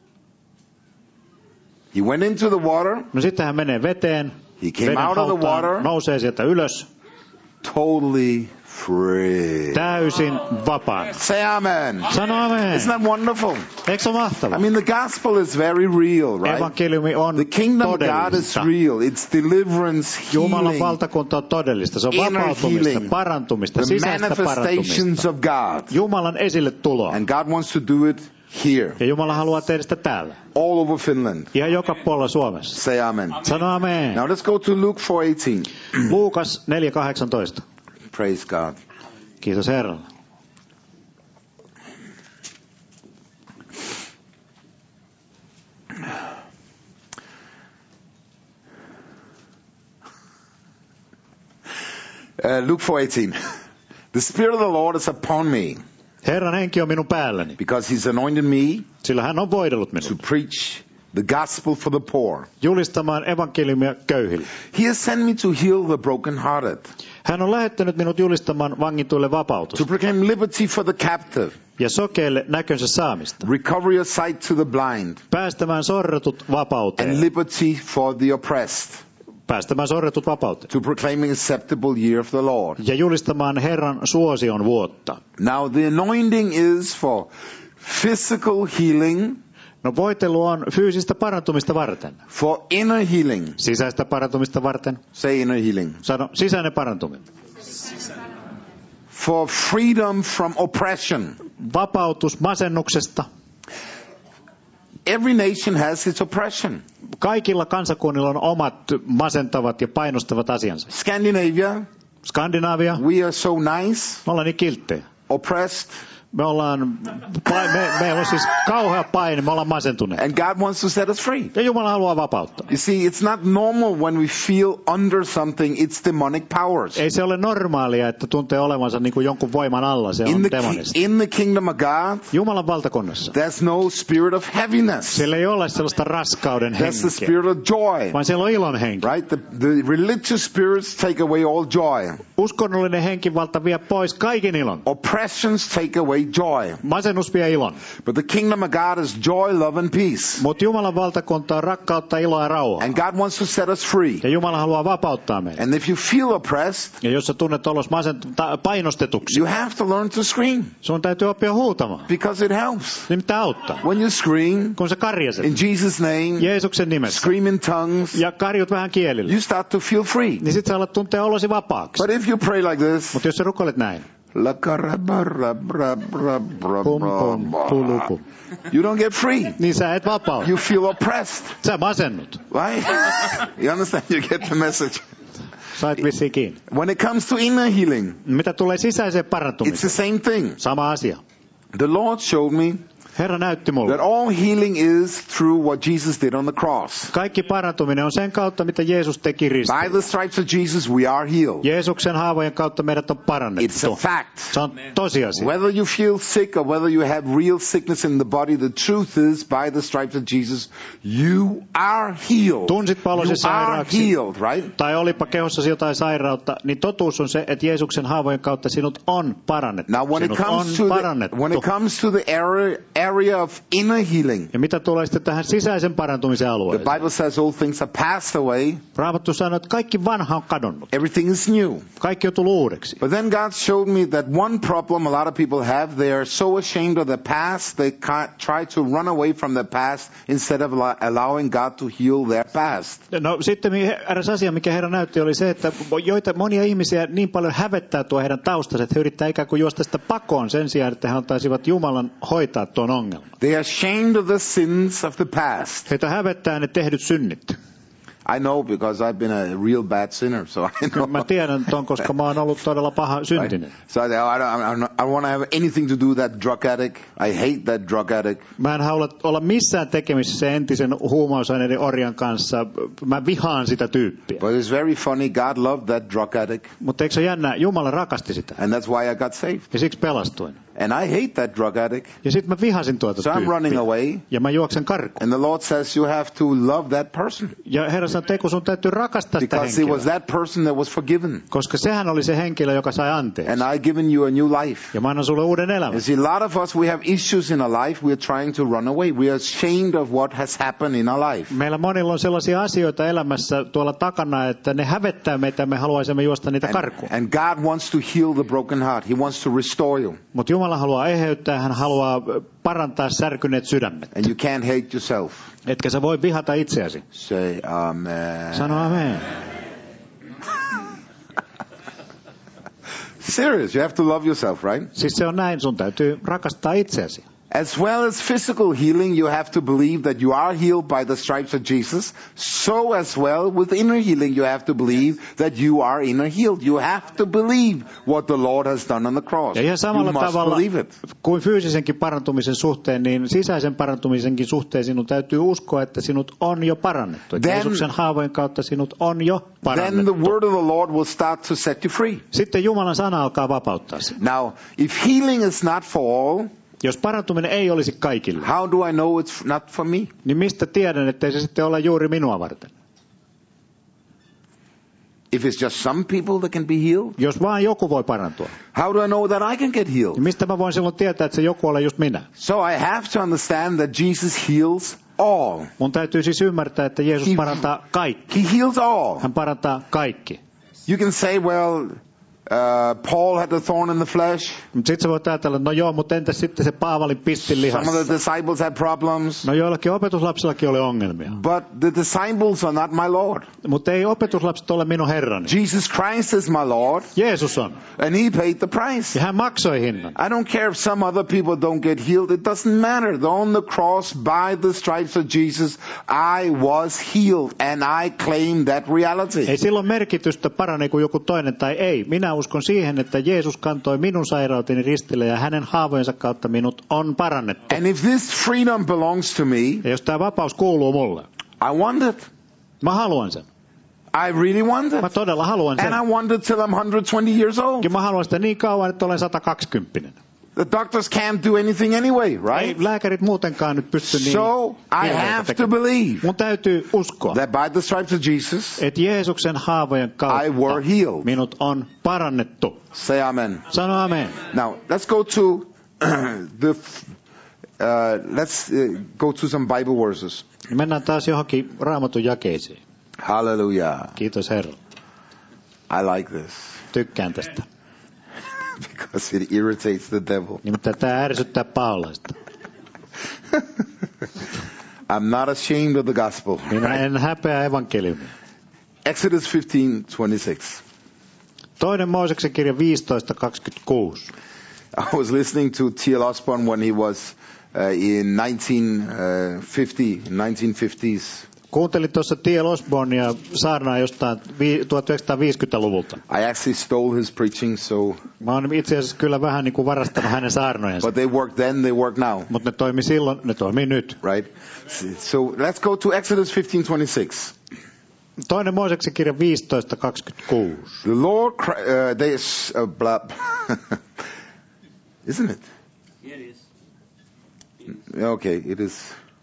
He went into the water. No sitten hän menee veteen, He came veden out of the hautaan, water nousee sieltä ylös, totally free. täysin vapaan. Say amen. Sano amen. Isn't that wonderful? Eikö se ole mahtavaa? I mean, the gospel is very real, right? Evankeliumi on The kingdom of God is todellista. real. It's deliverance, Jumalan healing, valtakunta on todellista. Se on inner vapautumista, healing, parantumista, the sisäistä manifestations parantumista. of God. Jumalan esille tuloa. And God wants to do it here, Ja Jumala haluaa tehdä sitä täällä. all over Finland. Ihan joka puolella Suomessa. Say amen. Sano amen. Now let's go to Luke 4:18. Luukas 4:18. Praise God. Kiitos Herralle. Luke 4:18. The Spirit of the Lord is upon me, Herran henki on minun päälläni, because He's anointed me sillä hän on voidellut to minut preach the gospel for the poor. julistamaan evankeliumia köyhille. He has sent me to heal the brokenhearted, Hän on lähettänyt minut julistamaan vangituille to vapautusta proclaim liberty for the captive, ja sokeille näkönsä saamista, recovery of sight to the blind, päästämään sorretut and vapauteen, liberty for the oppressed, päästämään sorretut vapauteen to proclaiming acceptable year of the Lord. ja julistamaan Herran suosion vuotta. Now the anointing is for physical healing, No voitelu on fyysistä parantumista varten, for inner healing. sisäistä parantumista varten, Say inner healing. sano sisäinen parantuminen, for freedom from oppression. Vapautus masennuksesta. Every nation has its oppression. Kaikilla kansakunnilla on omat masentavat ja painostavat asiansa. Scandinavia, Skandinavia, we are so nice, me ollaan niin kilttejä. oppressed, Meillä on siis kauhea paine, me ollaan masentuneet. and God wants to set us free. Ja Jumala haluaa vapauttaa. You see, it's not normal when we feel under something, it's demonic powers. Ei se ole normaalia, että tuntee olevansa niin kuin jonkun voiman alla, se on demonista. In the kingdom of God, Jumalan valtakunnassa. there's no spirit of heaviness. Siellä ei ole sellaista raskauden There's the henkeä, spirit of joy. vaan siellä on ilon henki. Right? The religious spirits take away all joy. Uskonnollinen henkivalta vie pois kaiken ilon. Oppressions take away joy. Masennus vie ilon. But the kingdom of God is joy, love, and peace. Mutta Jumalan valtakunta on rakkautta, iloa ja rauhaa. And God wants to set us free. Ja Jumala haluaa vapauttaa meidät. And if you feel oppressed, Ja jos sä tunnet olos painostetuksi, you have to learn to scream sun täytyy oppia huutamaan. because it helps. Niin mitä auttaa? When you scream Kun sä karjaset in Jesus' name, Jeesuksen nimessä scream in tongues, ja karjut vähän kielillä, you start to feel free. niin sit sä alat tuntea olosi vapaaksi. But if you pray like this, Mutta jos sä rukoilet näin, pum pum, pulupu, you don't get free. niin sä et vapaudu. You feel oppressed, Sä masennut. right? You understand? You get the message. Sait vissiin kiinni. When it comes to inner healing, Mitä tulee sisäiseen it's parantumiseen? the same thing. Sama asia. The Lord showed me Herra näytti mulle. that all healing is through what Jesus did on the cross. Kaikki parantuminen on sen kautta, mitä Jeesus teki By ristillä. the stripes of Jesus, we are healed. Jeesuksen haavojen kautta meidät on It's a parannettu. fact. Se on tosiasia. Whether you feel sick or whether you have real sickness in the body, the truth is, by the stripes of Jesus, you are healed. Tunsitpa olosi You are sairaaksi healed, right? tai olipa kehossasi jotain sairautta, niin totuus on se, että Jeesuksen haavojen kautta sinut on parannettu. Now, when it comes to the area of inner healing, Ja mitä tulee sitten tähän sisäisen parantumisen the alueeseen? Bible says all things are passed away. Raamattu sanoo, että kaikki vanha on kadonnut. Everything is new. Kaikki on tullut uudeksi. But then God showed me that one problem a lot of people have, they are so ashamed of the past, they try to run away from the past instead of allowing God to heal their past. No sitten eräs asia, mikä Herra näytti, oli se, että monia ihmisiä niin paljon hävettää tuo heidän taustansa, että he yrittää ikään kuin juosta sitä pakoon sen sijaan, että he antaisivat Jumalan hoitaa tuon ongelman. They are ashamed of the sins of the past. Heitä hävettää ne tehdyt synnit. I know because I've been a real bad sinner, so I know. Mä tiedän ton, koska mä oon ollut todella paha syntinen. So I don't want to have anything to do that drug addict. I hate that drug addict. Mä en halua olla missään tekemisissä entisen huumausaineiden orjan kanssa. Mä vihaan sitä tyyppiä. But it's very funny. God loved that drug addict. Mutta eikö se ole jännää? Jumala rakasti sitä. And that's why I got saved. Ja siksi pelastuin. And I hate that drug addict. Ja sitten mä vihasin tuota So I'm running tyyppiä. away. Ja mä juoksen karkuun. And the Lord says you have to love that person. Ja Herra sanoi, että sun täytyy rakastaa sitä Because it was henkilöä. that person that was forgiven. Koska sehän oli se henkilö, joka sai anteeksi. And I've given you a new life. Ja mä annan sulle uuden elämän. You see, a lot of us, we have issues in our life. We are trying to run away. We are ashamed of what has happened in our life. Meillä monilla on sellaisia asioita elämässä tuolla takana, että ne hävettää meitä ja me haluaisimme juosta niitä karkuun. And God wants to heal the broken heart. He wants to restore you. Mutta Jumala haluaa eheyttää, hän haluaa parantaa särkyneet sydämet. And you can't hate yourself. Etkä sä voi vihata itseäsi. Say amen. Sano amen. Serious. You have to love yourself, right? Siis se on näin, sun täytyy rakastaa itseäsi. As well as physical healing, you have to believe that you are healed by the stripes of Jesus. So as well with inner healing, you have to believe that you are inner healed. You have to believe what the Lord has done on the cross. Ja ihan You samalla must tavalla believe it. kuin fyysisenkin parantumisen suhteen, niin sisäisen parantumisenkin suhteen sinun täytyy uskoa, että sinut on jo parannettu. Että Jeesuksen haavojen kautta sinut on jo Then parannettu. the word of the Lord will start to set you free. Sitten Jumalan sana alkaa vapauttaa sinut. Now, if healing is not for all, Jos parantuminen ei olisi kaikille, how do I know it's not for me? niin mistä tiedän, ettei se sitten ole juuri minua varten? If it's just some people that can be healed, Jos vaan joku voi parantua, how do I know that I can get healed? niin mistä mä voin silloin tietää, että se joku ole just minä? So I have to understand that Jesus heals all. Mun täytyy siis ymmärtää, että Jeesus parantaa kaikki. He heals all. Hän parantaa kaikki. You can say, well, Paul had a thorn in the flesh. Mutta sitten sä voit ajatella, no joo, mutta entäs sitten se Paavalin pistin Some of lihassa? the disciples had problems. No joillakin opetuslapsillakin oli ongelmia. But the disciples are not my Lord. Mutta ei opetuslapset ole minun herrani. Jesus Christ is my Lord, Jeesus on. and he paid the price. Ja hän maksoi hinnan. I don't care if some other people don't get healed. It doesn't matter. On the cross, by the stripes of Jesus, I was healed, and I claim that reality. Ei silloin merkitystä parane kuin joku toinen tai ei. Minä uskon siihen, että Jeesus kantoi minun sairauteni ristille ja hänen haavojensa kautta minut on parannettu. And if this freedom belongs to me, Ja jos tämä vapaus kuuluu mulle, I want it. mä haluan sen. I really want Mä it. todella haluan sen. And I want it till I'm 120 years old. Ja mä haluan sitä niin kauan, että olen 120. The doctors can't do anything anyway, Ei right? lääkärit muutenkaan nyt pysty niin. So I have to believe Mun täytyy uskoa, that by the stripes of Jesus, että Jeesuksen haavojen kautta I were healed. minut on parannettu. Say amen. Sano amen. Now let's go to go to some Bible verses. Mennään taas johonkin Raamatun jakeisiin. Hallelujah. Kiitos Herra. I like this Tykkään tästä. because it irritates the devil. Nimittäin tämä ärsyttää paholaista. I'm not ashamed of the gospel. Minä en häpeä evankeliumia. Exodus 15:26. Toinen Mooseksen kirja 15:26. I was listening to T.L. Osborne when he was in 1950s. Kuuntelin tuossa T.L. Osbornea saarnaa jostain 1950-luvulta. I actually stole his preaching, so Mä oon itse asiassa kyllä vähän niin kuin varastanut hänen saarnojensa. but they worked then, they work now, Mutta ne toimi silloin, ne toimii nyt. right? So let's go to Exodus 15:26. Toinen Mooseksen kirja 15:26. The Lord, isn't it? Here it is. Okay, it is.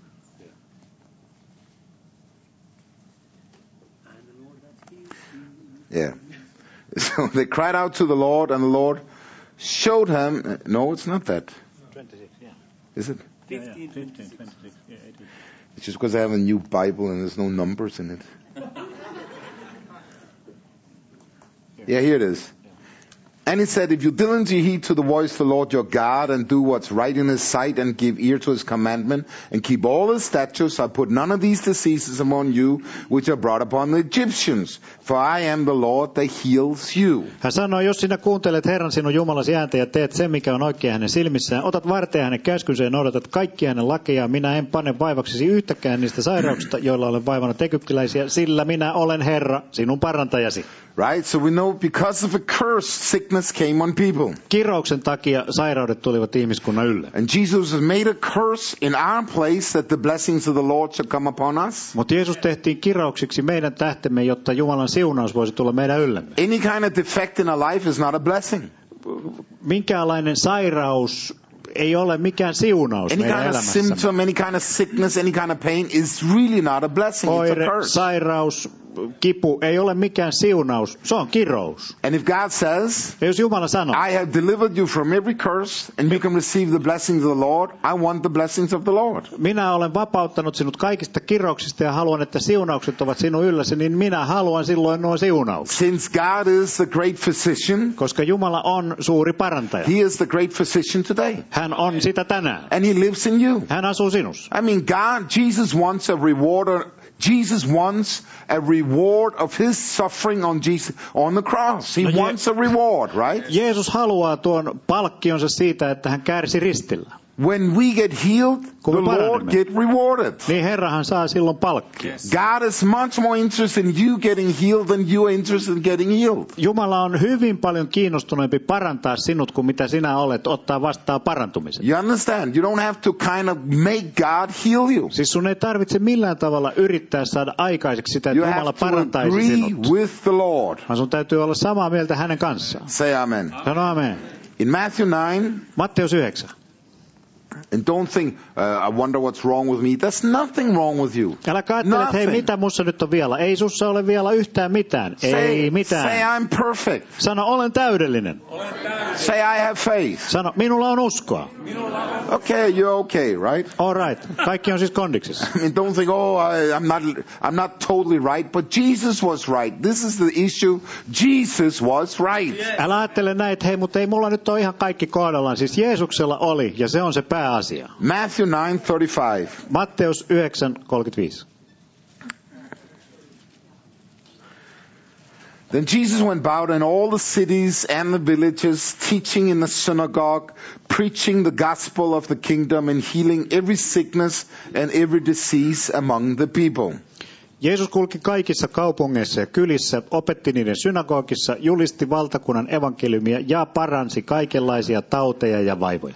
And the Lord that healed Yeah. So they cried out to the Lord, and the Lord showed him. No, it's not that. 26, yeah. Is it? 15, 26. It's just because I have a new Bible and there's no numbers in it. Yeah, here it is. And he said, if you diligently heed to the voice of the Lord your God and do what's right in his sight and give ear to his commandment and keep all his statutes, I put none of these diseases among you which are brought upon the Egyptians. For I am the Lord that heals you. Hän sanoi, jos sinä kuuntelet Herran sinun Jumalasi ääntä ja teet sen, mikä on oikein hänen silmissään, otat varteen hänen käskynsä ja noudatat kaikkia hänen lakejaan, minä en pane vaivaksesi yhtäkään niistä sairauksista, joilla olen vaivannut egyptiläisiä, sillä minä olen Herra, sinun parantajasi. Right? So we know because of a curse, sickness came on people. Kirouksen takia sairaudet tulivat ihmiskunnan ylle. And Jesus has made a curse in our place that the blessings of the Lord should come upon us. Mutta Jeesus tehtiin kirauksiksi meidän tähtemme, jotta Jumalan siunaus voisi tulla meidän yllemme. Any kind of defect in our life is not a blessing. Minkäänlainen sairaus ei ole mikään siunaus Any meidän kind of elämässämme. symptom, any kind of sickness, any kind of pain is really not a blessing. It's a Oire, curse. sairaus, kipu ei ole mikään siunaus, se on kirous. And if God says, Ja jos Jumala sanoo, I have delivered you from every curse and you can receive the blessings of the Lord, I want the blessings of the Lord. minä olen vapauttanut sinut kaikista kirouksista ja haluan, että siunaukset ovat sinun ylläsi, niin minä haluan silloin nuo siunaukset. Since God is the great physician, Koska Jumala on suuri parantaja. he is the great physician today. Hän on sitä tänään. And he lives in you. Hän asuu sinussa. I mean, Jesus wants a reward. Jesus wants a reward of his suffering on the cross. He wants a reward, right? Jeesus haluaa tuon palkkionsa siitä, että hän kärsi ristillä. When we get healed, Kun the me Lord paranemme, get rewarded. niin Herrahan saa silloin palkkion. God is much more interested in you getting healed than you are interested in getting healed. Jumala on hyvin paljon kiinnostuneempi parantaa sinut kuin mitä sinä olet ottaa vastaan parantumisen. You understand? You don't have to kind of make God heal you. Siis sun ei tarvitse millään tavalla yrittää saada aikaiseksi sitä, You että Jumala have to parantaisi agree sinut. with the Lord. Vaan sun täytyy olla samaa mieltä hänen kanssaan. Say amen. Sano amen. In Matthew 9, Matteus 9. And don't think, I wonder what's wrong with me. There's nothing wrong with you. Älä ajattele, että hei, Nothing. mitä mussa nyt on vielä. Ei sussa ole vielä yhtään mitään. Ei mitään. Say I'm perfect. Sano, olen täydellinen. Say I have faith. Sano, minulla on uskoa. Okay, you're okay, right? All right. Kaikki on siis kondiksessa. I mean, don't think, I'm not totally right, but Jesus was right. This is the issue. Jesus was right. Älä ajattele näin, että hei, mutta ei mulla nyt ole ihan kaikki kohdallaan. Siis Jeesuksella oli, ja se on se pääasia. Matthew 9:35. Matteus 9:35. Then Jesus went about in all the cities and the villages, teaching in the synagogue, preaching the gospel of the kingdom, and healing every sickness and every disease among the people. Jeesus kulki kaikissa kaupungeissa ja kylissä, opetti niiden synagogissa, julisti valtakunnan evankeliumia ja paransi kaikenlaisia tauteja ja vaivoja.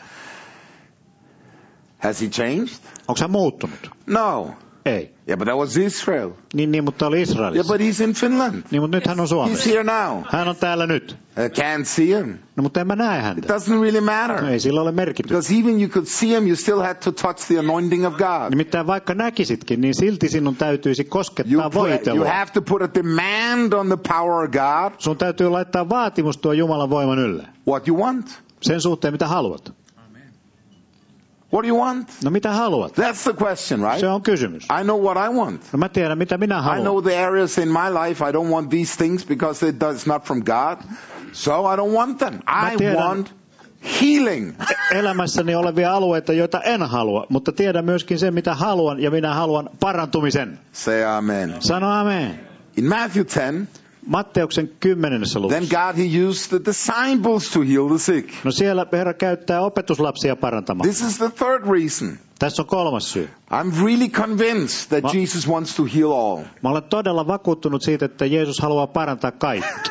Has he changed? Onko hän muuttunut? No. Ei. Yeah, but that was Israel. Niin, mutta oli Yeah, Israelissa. but he's in Finland. Niin, mutta nyt hän on He's Suomessa. here now. Hän on täällä nyt. I can't see him. No, mutta en mä näe It häntä. doesn't really No, matter. ei sillä ole merkitystä. Because even you could see him, you still had to touch the anointing of God. Nimittäin vaikka näkisitkin, niin silti sinun täytyisi koskettaa You voitelua. have to put a demand on the power of God. Sun täytyy laittaa vaatimus tuo Jumalan voiman ylle. What you want. Sen suhteen, mitä haluat. What do you want? No, mitä haluat? That's the question, right? Se on kysymys. I know what I want. No, mä tiedän, mitä minä I haluan. know the areas in my life I don't want these things because it's not from God. So I don't want them. I tiedän. want healing. Elämässäni olevia alueita, joita en halua, mutta tiedän myöskin sen, mitä haluan, ja minä haluan parantumisen. Say amen. Sano amen. In Matthew 10, Matteuksen 10. then luvussa. God, he used the disciples to heal the sick. No siellä Herra käyttää opetuslapsia parantamaan. This is the third reason. Tässä on kolmas syy. I'm really convinced that Jesus wants to heal all. Mä olen todella vakuuttunut siitä, että Jeesus haluaa parantaa kaikki.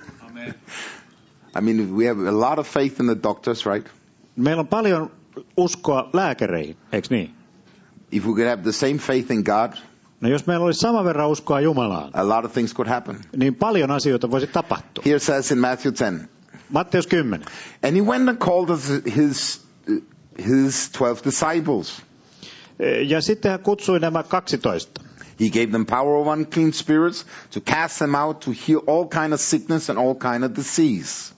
I mean, we have a lot of faith in the doctors, right? Meillä on paljon uskoa lääkäreihin, eikö niin? If we could have the same faith in God, No jos meillä olisi saman verran uskoa Jumalaan, a lot of things could happen. niin paljon asioita voisi tapahtua. Here says in Matthew 10, Matteus 10. and he went and called his 12 disciples. Ja sitten hän kutsui nämä 12. He gave them power over unclean spirits to cast them out, to heal all kind of sickness and all kind of disease.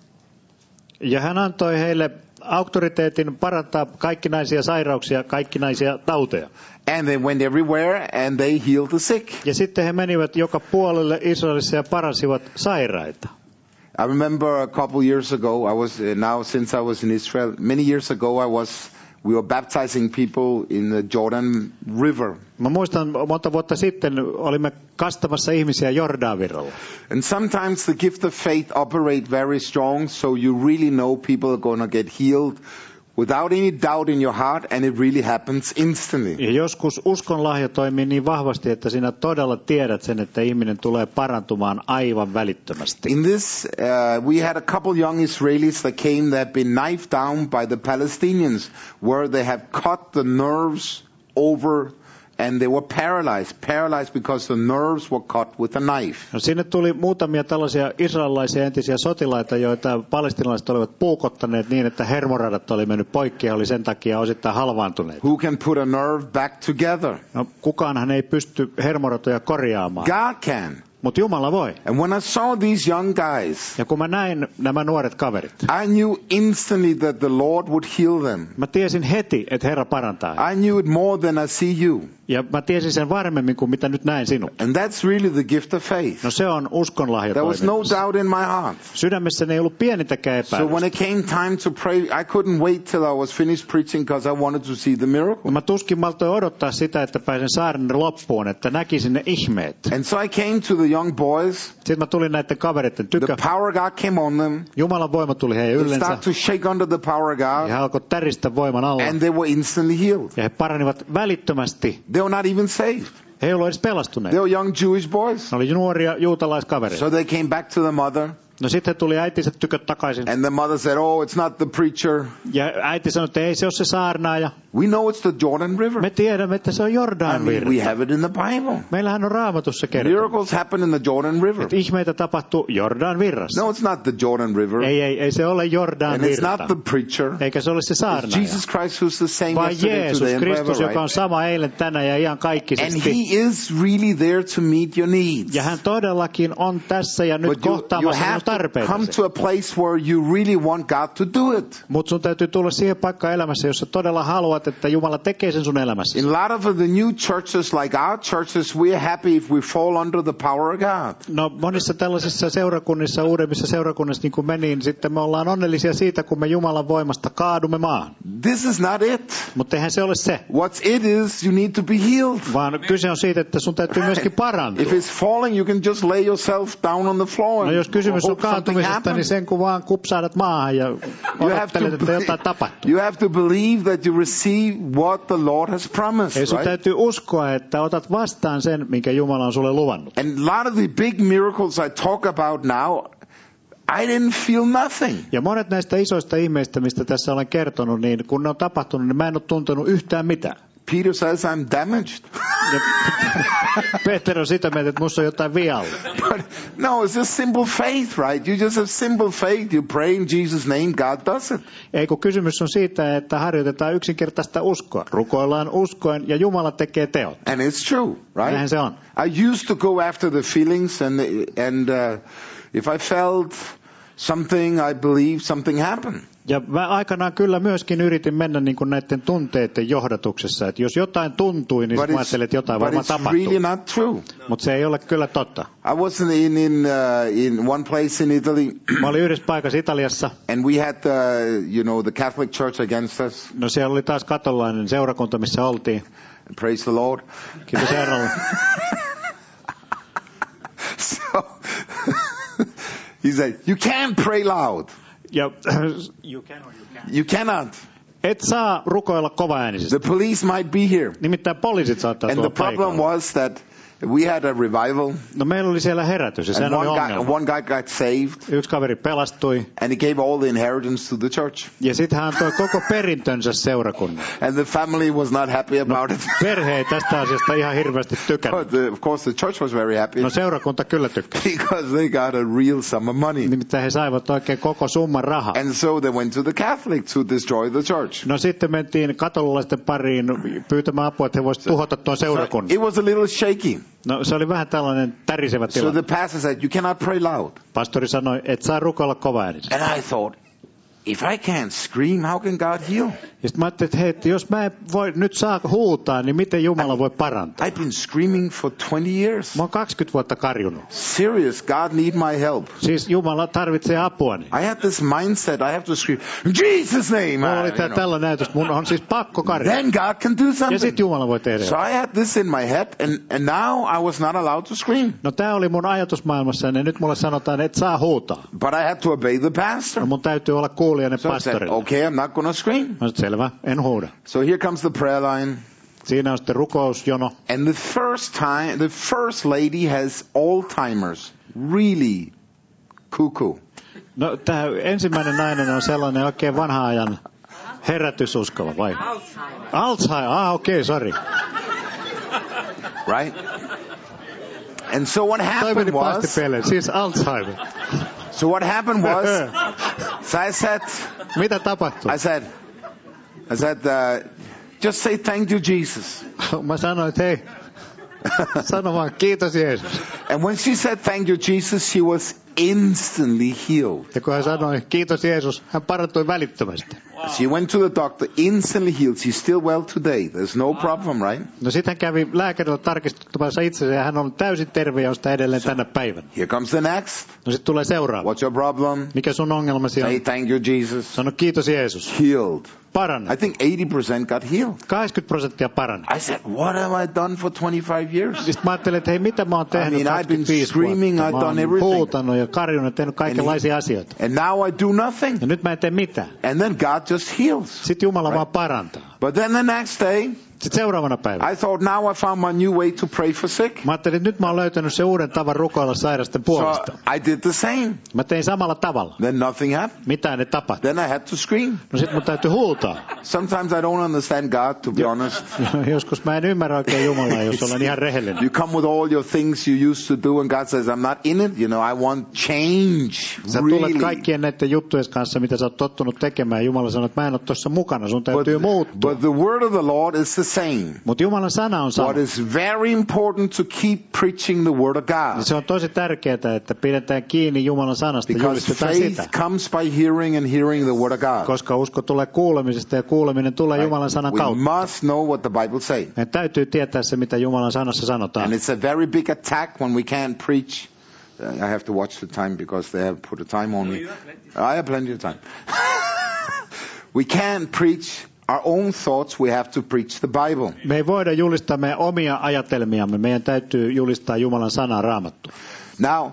Ja hän antoi heille auktoriteetin parantaa kaikkinaisia sairauksia, kaikkinaisia tauteja. And they went everywhere and they healed the sick. Ja sitten he menivät joka puolelle Israelissa ja paransivat sairaita. I remember a couple years ago, since I was in Israel, many years ago we were baptizing people in the Jordan River. Mä muistan monta vuotta sitten olimme kastamassa ihmisiä Jordanvirralla. And sometimes the gift of faith operate very strong, so you really know people are going to get healed without any doubt in your heart, and it really happens instantly. Ja joskus uskonlahja toimii niin vahvasti, että sinä todella tiedät sen, että ihminen tulee parantumaan aivan välittömästi. In this, we had a couple young Israelis that came that had been knifed down by the Palestinians, where they have cut the nerves over and they were paralyzed because the nerves were cut with a knife. No, sinne tuli muutamia tällaisia israelilaisia entisiä sotilaita, joita palestiinalaiset olivat puukottaneet niin, että hermoradat oli mennyt poikki ja oli sen takia osittain halvaantuneet. Who can put a nerve back together? No, kukaanhan ei pysty hermoratoja korjaamaan, God can. mutta Jumala voi. And when I saw these young guys, Ja kun mä näin nämä nuoret kaverit, I knew instantly that the Lord would heal them. mä tiesin heti, että Herra parantaa. I knew it more than I see you. Ja mä tiesin sen varmemmin kuin mitä nyt näin sinut. And that's really the gift of faith. No se on uskonlahja There was no toiminnassa. doubt in my heart. Sydämessäni ei ollut pienintäkään So when epäilystä. it came time to pray, I couldn't wait till I was finished preaching because I wanted to see the miracle. Mä tuskin maltoin odottaa sitä, että pääsen saarnan loppuun, että näkisin ne ihmeet. And so I came to the young boys. Sitten mä tulin näiden kavereiden The tykö. power of God came on them. Jumalan voima tuli heidän They yllensä. started to shake under the power of Ja God. he alkoi täristä voiman alla. And they were instantly healed. Ja he paranivat välittömästi. They were not even saved. He ei ollut edes pelastuneet. They were young Jewish boys. Ne oli nuoria juutalaiskavereita. So they came back to the mother. No sitten tuli äitinsä tyköt takaisin. And the mother said, oh, it's not the preacher. Ja äiti sanoi, että ei se ole se saarnaaja. We know it's the Jordan River. Me tiedämme, että se on Jordan virta. we have it in the Bible. Meillähän on Raamatussa kerrottu. Miracles happen in the Jordan River. Että ihmeitä tapahtuu Jordan virrassa. No, it's not the Jordan River. Ei se ole Jordan And virta. it's not the preacher. Eikä se ole se It's saarnaaja. Jesus Christ who's the same Vaan yesterday, Jeesus today and Kristus, forever, joka on right? sama eilen, tänään ja ihan And kaikkisesti. he is really there to meet your needs. Ja hän todellakin on tässä ja nyt But you kohtaamassa sinun have to come tarpeitasi. to a place where you really want God to do it. Mutta sun täytyy tulla siihen paikkaan elämässä, jossa todella haluat, että Jumala tekee sen sun elämässä. In a lot of the new churches, like our churches, we're happy if we fall under the power of God. No monissa tällaisissa seurakunnissa, uudemmissa seurakunnissa, niin kuin me, niin sitten me ollaan onnellisia siitä, kun me Jumalan voimasta kaadumme maahan. This is not it. Mutta eihän se ole se. What it is, you need to be healed. Vaan kyse on siitä, että sun täytyy myöskin parantua. If it's falling, you can just lay yourself down on the floor. No jos kysymys on hope something kaatumisesta, happens. niin sen kun vaan kupsahdat maahan ja odottelet, että jotain tapahtuu. You have to believe that you receive what the Lord has promised, Ei sun right? täytyy uskoa, että otat vastaan sen, minkä Jumala on sulle luvannut. And a lot of the big miracles I talk about now, I didn't feel nothing. Ja monet näistä isoista ihmeistä, mistä tässä olen kertonut, niin kun ne on tapahtunut, niin mä en ole tuntenut yhtään mitään. Peter says I'm damaged. Ja Peter on sitä mieltä, että musta on jotain vialla. But no, it's just simple faith, right? You just have simple faith. You pray in Jesus' name, God does it. Ei kun kysymys on siitä, että harjoitetaan yksinkertaista uskoa. Rukoillaan uskoen ja Jumala tekee teot. And it's true, right? Näinhän se on. I used to go after the feelings, and if I felt something, I believe something happened. Ja mä aikanaan kyllä myöskin yritin mennä niin kuin näiden tunteiden johdatuksessa. Että jos jotain tuntui, niin mä ajattelin, että jotain varmaan tapahtuu. Really not true. Mutta se ei ole kyllä totta. I was in one place in Italy. Mä olin yhdessä paikassa Italiassa. And we had the Catholic Church against us. No siellä oli taas katolainen seurakunta, missä oltiin. Praise the Lord. Kiitos Herralle. So he said, "You can't pray loud." Ja, You cannot. et saa rukoilla kovaäänisesti. The police might be here. Nimittäin poliisit saattaa And tulla the problem paikalla. was that we had a revival. No meillä oli siellä herätys ja And sehän oli ongelma. one guy got saved. Yksi kaveri pelastui And he gave all the inheritance to the church. ja sitten hän antoi koko perintönsä seurakunnan. And the family was not happy about it. Perhe ei tästä asiasta ihan hirveästi tykännyt. But of course the church was very happy No seurakunta kyllä tykkäsi. because they got a real sum of money. Nimittäin he saivat oikein koko summan rahaa. And so they went to the Catholic to destroy the church. No sitten mentiin katolilaisten pariin pyytämään apua, että he voisivat tuhota tuon seurakunnan. It was a little shaky. No se oli vähän tällainen tärisevä So tilanne. the pastor said, "You cannot pray loud." Pastori sanoi, et saa rukoilla kovaäänisesti. And I thought, if I can't scream, how can God heal? Ja sitten mä ajattelin, että hei, että jos mä en voi nyt saa huutaa, niin miten Jumala voi parantaa? I've been screaming for 20 years. Mä oon 20 vuotta karjunut. Serious, God need my help. Siis Jumala tarvitsee apuani. I had this mindset, I have to scream, in Jesus' name. Mulla oli tällä näytös, mun on siis pakko karjua. Then God can do Ja something. sitten Jumala voi tehdä. So I had this in my head, and now I was not allowed to scream. No tää oli mun ajatusmaailmassa, ja nyt mulle sanotaan, että saa huutaa. But I had to obey the pastor. No mun täytyy olla kuulijainen So I said, pastorille. okay, I'm not going to scream. Mä sanoin, selvä, en huuda. So here comes the prayer line. Siinä on sitten rukousjono. And the first lady has Alzheimer's. Really cuckoo. No tää ensimmäinen nainen on sellainen oikein vanha ajan herätysuskova, vai? Alzheimer, okei, sorry. Right? And so what Toi happened meni was, pahasti pieleen, siis Alzheimer. so what happened was, so I said, Mitä tapahtui? just say thank you, Jesus. Mä sanoin, että hei, sano vaan kiitos Jeesus. And when she said thank you, Jesus, she was instantly healed. Ja kun hän sanoi kiitos Jeesus, hän parantui välittömästi. She went to the doctor, instantly healed. She's still well today. There's no problem, right? No sitten hän kävi lääkärillä tarkistuttamassa itsensä ja hän on täysin terve ja on sitä edelleen tänä päivänä. Here comes the next. No sitten tulee seuraava. What's your problem? Mikä sun ongelmasi Say on? thank you, Jesus. Sano kiitos Jeesus. Healed. Paranna. I think 80% got healed. 80% parani. I said, what have I done for 25 years? Sitten mä ajattelin, että hei, mitä mä oon tehnyt I mean, I've been 25 screaming, vuotta. I've Mä done oon everything. huutanut ja karjunut, tehnyt kaikenlaisia asioita. And now I do nothing. Ja nyt mä en tee mitään. And then God just heals. Sitten Jumala vaan parantaa. But then the next day, Sitten seuraavana päivänä. I thought, now I found my new way to pray for sick. Mä ajattelin, että nyt mä oon löytänyt se uuden tavan rukoilla sairasten So puolesta. I did the same. Mä tein samalla tavalla. Then nothing happened. Mitään ei tapahtunut. Then I had to scream. No sit mun täytyy huutaa. Sometimes I don't understand God, to be honest. Joskus mä en ymmärrä oikein Jumalaa, jos olen ihan rehellinen. You come with all your things you used to do and God says, I'm not in it. You know, I want change. Sä tulet Really. kaikkien näiden juttujen kanssa, mitä sä oot tottunut tekemään. Jumala sanoo, että mä en ole tuossa mukana, sun täytyy muuttua. But the word of the Lord is the same. Mutta Jumalan sana on sama. What is very important to keep preaching the word of God. Se on tosi tärkeää, että pidetään kiinni Jumalan sanasta ja Because julistetaan faith sitä. comes by hearing and hearing the word of God. Koska usko tulee kuulemisesta ja kuuleminen tulee Jumalan sanan We kautta. must know what the Bible says. Meidän täytyy tietää se, mitä Jumalan sanassa sanotaan. And it's a very big attack when we can't preach. I have to watch the time because they have put a time on me. I have plenty of time. We can't preach our own thoughts. We have to preach the Bible. Me ei voida julistaa meidän omia ajatelmiamme. Meidän täytyy julistaa Jumalan sanaa Raamattua. Now,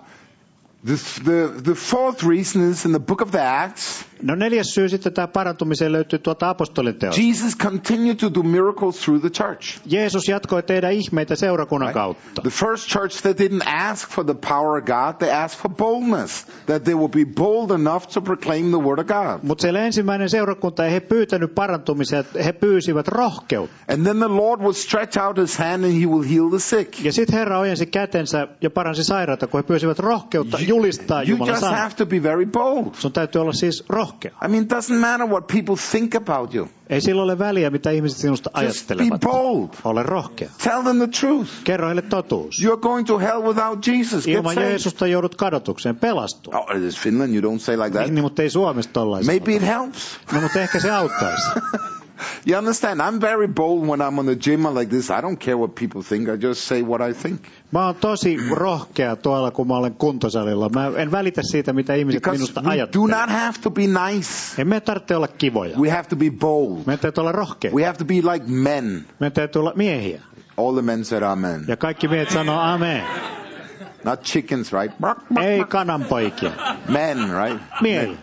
the fourth reason is in the book of the Acts. No 4. syy sitten tämä parantumiseen löytyy tuolta apostolin teosta. Jesus continued to do miracles through the church. Jeesus jatkoi tehdä ihmeitä seurakunnan kautta. The first church, they didn't ask for the power of God. They asked for boldness. That they would be bold enough to proclaim the word of God. Mutta siellä ensimmäinen seurakunta ei he pyytänyt parantumisia, he pyysivät rohkeutta. And then the Lord would stretch out his hand and he will heal the sick. Ja sitten Herra ojensi kätensä ja paransi sairaita, kun he pyysivät rohkeutta julistaa You Jumalan just sanaa. have to be very bold. Sun täytyy olla siis rohkea. I mean, it doesn't matter what people think about you. Ei sillä ole väliä, mitä ihmiset sinusta Just be ajattelevat. bold. Ole rohkea. Tell them the truth. Kerro heille totuus. You're going to hell without Jesus. Get Ilman saved. Jeesusta joudut kadotukseen, pelastua. Oh, it is Finland. You don't say like that. Niin, mutta ei Suomessa tollaista. Maybe it helps. No, mutta ehkä se auttaisi. You understand? I'm very bold when I'm on the gym like this. I don't care what people think. I just say what I think. Mä oon tosi rohkea tuolla, kun mä olen kuntosalilla. Mä en välitä siitä, mitä ihmiset Because minusta we do ajattelevat. not have to be nice. Ei meidän tarvitse olla kivoja. We have to be bold. Meidän täytyy olla rohkeita. We have to be like men. Meidän täytyy olla miehiä. All the men said amen. Ja kaikki miehet sanoo amen. Not chickens, right? Ei kananpoikia. Men, right? Miehiä.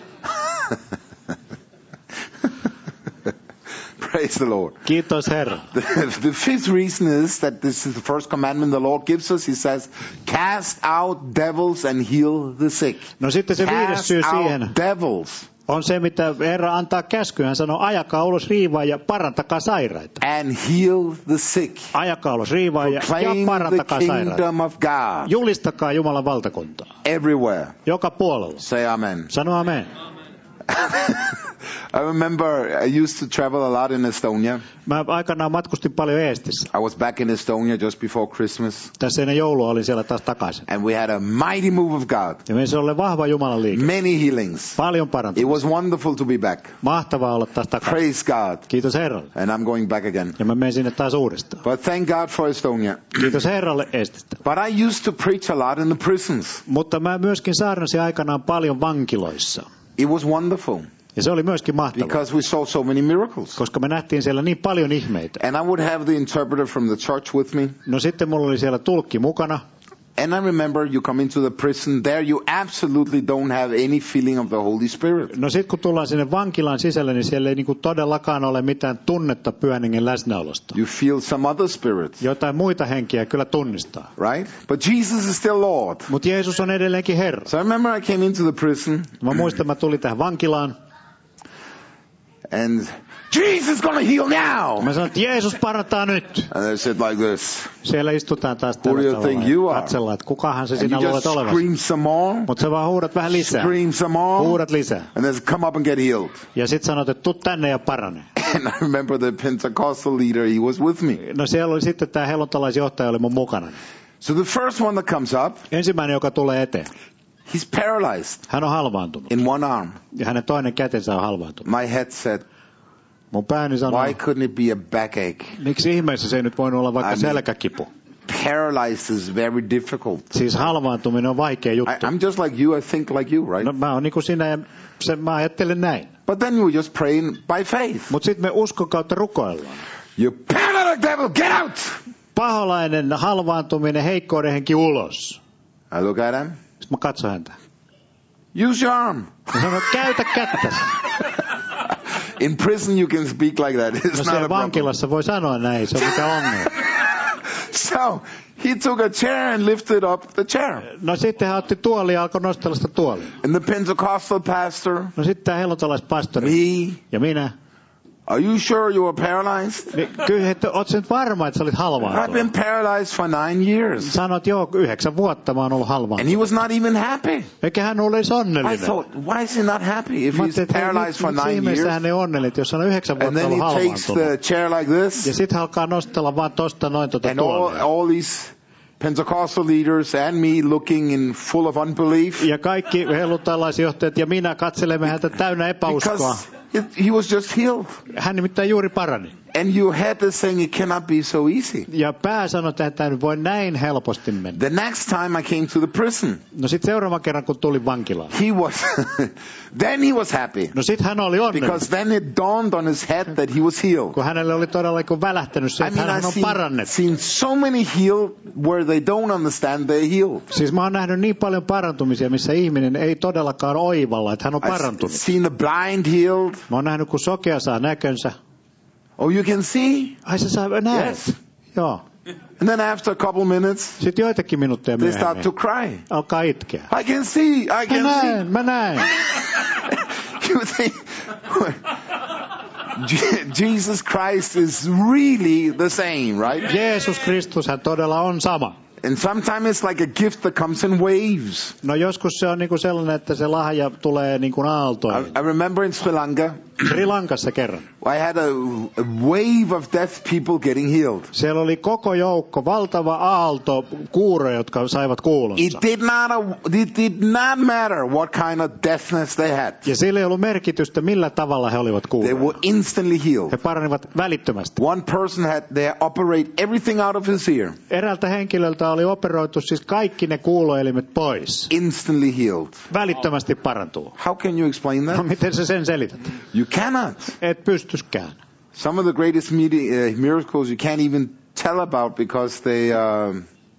Praise the Lord. Kiitos Herra. The fifth reason is that this is the first commandment the Lord gives us. He says, cast out devils and heal the sick. No sitten se 5. Cast syy siihen out devils on se, mitä Herra antaa käskyä. Hän sanoo, ajakaa ulos riivaa ja parantakaa sairaita. and heal the sick. Ajakaa ulos riivaa ja Proclaim the parantakaa sairaita. kingdom of God Julistakaa Jumalan valtakuntaa. everywhere. Joka puolella. Say amen. Sano amen. I remember I used to travel a lot in Estonia. Mä aikanaan matkustin paljon Eestissä. I was back in Estonia just before Christmas. Tässä ennen joulua olin siellä taas takaisin. And we had a mighty move of God. Ja meissä oli vahva Jumalan liike. Many healings. Paljon It parantumista. was wonderful to be back. Mahtavaa olla taas takaisin. Praise God. Kiitos Herralle. And I'm going back again. Ja mä menen sinne taas uudestaan. But thank God for Estonia. Kiitos Herralle Eestistä. But I used to preach a lot in the prisons. Mutta mä myöskin saarnasin aikanaan paljon vankiloissa. It was wonderful Ja se oli myöskin mahtavaa. because we saw so many miracles. Koska me nähtiin siellä niin paljon ihmeitä. And I would have the interpreter from the church with me. No sitten mulla oli siellä tulkki mukana. And I remember you come into the prison, there you absolutely don't have any feeling of the Holy Spirit. No sitten kun tullaan sinne vankilaan sisälle, niin siellä ei niinku todellakaan ole mitään tunnetta Pyhän Hengen läsnäolosta. You feel some other spirit, Jotain muita henkiä kyllä tunnistaa. right? But Jesus is still Lord. Mutta Jeesus on edelleenkin Herra. So I remember I came into the prison Mä muistan, mä tulin tähän vankilaan. and Jesus is going to heal now. Mä sanoin, että Jeesus parantaa nyt. And they said like this. Siellä istutaan taas Who do you tällä think tavalla you ja are? katsellaan, että kukahan se And sinä you luulet just olevasi. scream some more. Mutta sä vaan huudat vähän lisää. Scream some more. Huudat lisää. And then come up and get healed. Ja sit sanot, että tuu tänne ja parane. And I remember the Pentecostal leader, he was with me. No siellä oli sitten tämä helluntalaisjohtaja oli mun mukana. So the first one that comes up, Ensimmäinen, joka tulee eteen. he's paralyzed Hän on halvaantunut. in one arm. Ja hänen toinen kätensä on halvaantunut. My head said, Mun pääni sanoi, why couldn't it be a backache? miksi ihmeessä se ei nyt voinut olla vaikka selkäkipu? Paralyzed is very difficult. Siis halvaantuminen on vaikea juttu. I'm just like you, I think like you, right? No mä oon niin kuin sinä ja mä ajattelen näin. But then you just pray by faith. Mutta sitten me uskon kautta rukoillaan. You paralytic devil, get out! Paholainen halvaantuminen, heikkouden henki ulos. I look at him. Sitten mä katson häntä. Use your arm. Mä sanon, käytä kättäsi. In prison you can speak like that. It's No not siellä a problem. vankilassa voi sanoa näin, se on mikä ongelma. So he took a chair and lifted up the chair. No sitten hän otti tuolia ja alkoi nostella sitä tuolia. And the Pentecostal pastor, No sitten tämä helluntolaispastori me, ja minä. are you sure you were paralyzed? Niin, kyllä, että oot sä nyt varma, että sä olit I've halvaantunut? been paralyzed for 9 years. Sanoit, joo, 9 vuotta mä oon ollut And he halvaantunut. was not even happy. Eikä hän ole edes I onnellinen. thought, why is he not happy if Mä he's ajattelin, että hei, paralyzed for miksi 9 ihmeessä years? hän ei onnellinen, että jos hän on 9 And vuotta then ollut he takes halvaantunut. the chair like Ja this, sitten hän alkaa nostella vaan tosta noin and tuolia. all these Pentecostal leaders and me looking in full of unbelief Ja kaikki helluntaalaisjohtajat ja minä katselemme häntä täynnä epäuskoa. because he was just healed. Hän nimittäin juuri parani. And you had this saying it cannot be so easy. Ja pää sanoi, että tämä nyt voi näin helposti mennä. The next time I came to the prison, No sitten seuraavan kerran, kun tuli vankilaan. he was, then he was happy No sitten hän oli onnellinen, because then it dawned on his head that he was healed. kun hänelle oli todella välähtänyt se, I että mean, hän on parannettu. seen so many healed where they don't understand they're healed. Siis mä oon nähnyt niin paljon parantumisia, missä ihminen ei todellakaan oivalla, että hän on I've parantunut. seen the blind healed. Mä oon nähnyt, kun sokea saa näkönsä. Oh, you can see? Ai sä saa näet? Yes. Joo. And then after a couple minutes, Sitten joitakin minuutteja they start to myöhemmin cry. alkaa itkeä. I can see, I Mä can näen, mä näen. see. You think Jesus Christ is really the same, right? Jeesus Kristus hän todella on sama. And sometimes it's like a gift that comes in waves. No joskus se on niinku sellainen, että se lahja tulee niinku aaltoihin. I remember in Sri Lanka, Sri Lankassa kerran. I had a wave of deaf people getting healed. Siellä oli koko joukko, valtava aalto kuuroja, jotka saivat kuulonsa. It did not matter what kind of deafness they had. Ja sillä ei ollut merkitystä, millä tavalla he olivat They kuuroja. were instantly healed. He paranivat välittömästi. One person had they operate everything out of his ear. Eräältä henkilöltä oli operoitu siis kaikki ne kuuloelimet pois. Instantly healed. Välittömästi parantuu. How can you explain No that? miten sä sen selität? You cannot. Et pystyskään. Some of the greatest miracles you can't even tell about because they are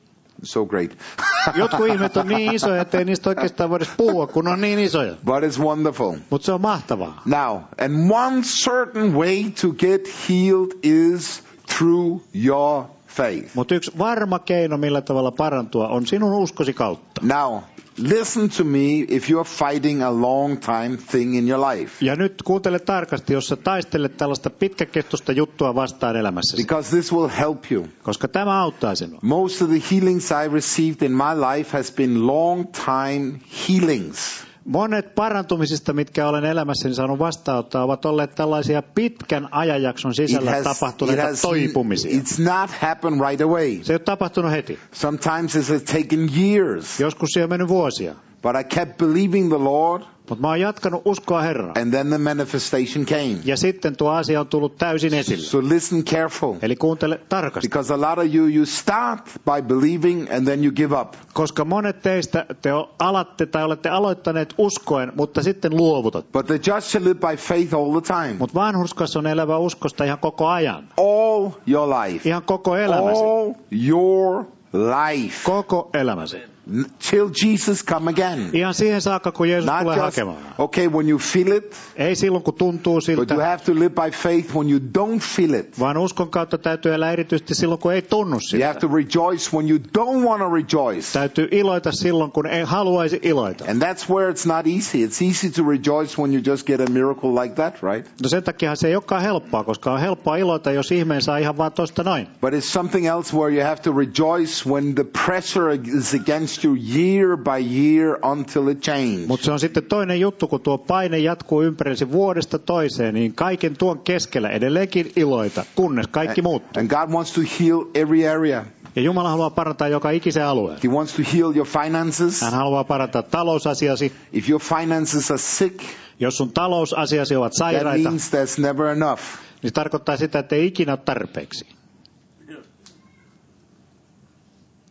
so great. Jotkut ihmeet on niin isoja, ettei niistä oikeastaan voida puhua, kun on niin isoja. But it's wonderful. Mutta se on mahtavaa. Now, and one certain way to get healed is through your faith. Mutta yksi varma keino, millä tavalla parantua, on sinun uskosi kautta. Now, listen to me if you're fighting a long time thing in your life. Ja nyt kuuntele tarkasti, jos sä taistelet tällaista pitkäkestoista juttua vastaan elämässäsi. Because this will help you. Koska tämä auttaa sinua. Most of the healings I received in my life has been long time healings. Monet parantumisista, mitkä olen elämässäni saanut vastaanottaa, ovat olleet tällaisia pitkän ajanjakson sisällä tapahtuneita toipumisia. It's not happened right away. Se ei ole tapahtunut heti. Sometimes it has taken years. Joskus se on mennyt vuosia. But I kept believing the Lord, Mutta mä oon jatkanut uskoa Herraan. and then the manifestation came. Ja sitten tuo asia on tullut täysin esille. So listen careful. Eli kuuntele tarkasti. Because a lot of you start by believing and then you give up. Koska monet teistä te alatte tai olette aloittaneet uskoen, mutta sitten luovutat. But the just shall live by faith all the time. Mutta vanhurskas on elävä uskosta ihan koko ajan. All your life. Ihan koko elämäsi. All your life. Koko elämäsi. Till Jesus come again. Ihan siihen saakka, kun Jeesus Not tulee just, hakemaan. okay, when you feel it, Ei silloin, kun tuntuu but you siltä, have to live by faith when you don't feel it. vaan uskon kautta täytyy elää erityisesti silloin, kun ei tunnu You have siltä. to rejoice when you don't want to rejoice. Täytyy iloita silloin, kun ei haluaisi iloita. And that's where it's not easy. It's easy to rejoice when you just get a miracle like that, right? No sen takia se ei olekaan helppoa, koska on helppoa iloita, jos ihmeen saa ihan vaan tosta noin. But it's something else where you have to rejoice when the pressure is against you year by year until it changes. Mutta se on sitten toinen juttu, kun tuo paine jatkuu ympärillesi vuodesta toiseen, niin kaiken tuon keskellä edelleenkin iloita, kunnes kaikki muuttuu. And God wants to heal every area. Ja Jumala haluaa parantaa joka ikisen alueen. He wants to heal your finances. Hän haluaa parantaa talousasiasi. If your finances are sick, Jos sun talousasiasi ovat that sairaita, means there's never enough. niin se tarkoittaa sitä, että ei ikinä ole tarpeeksi.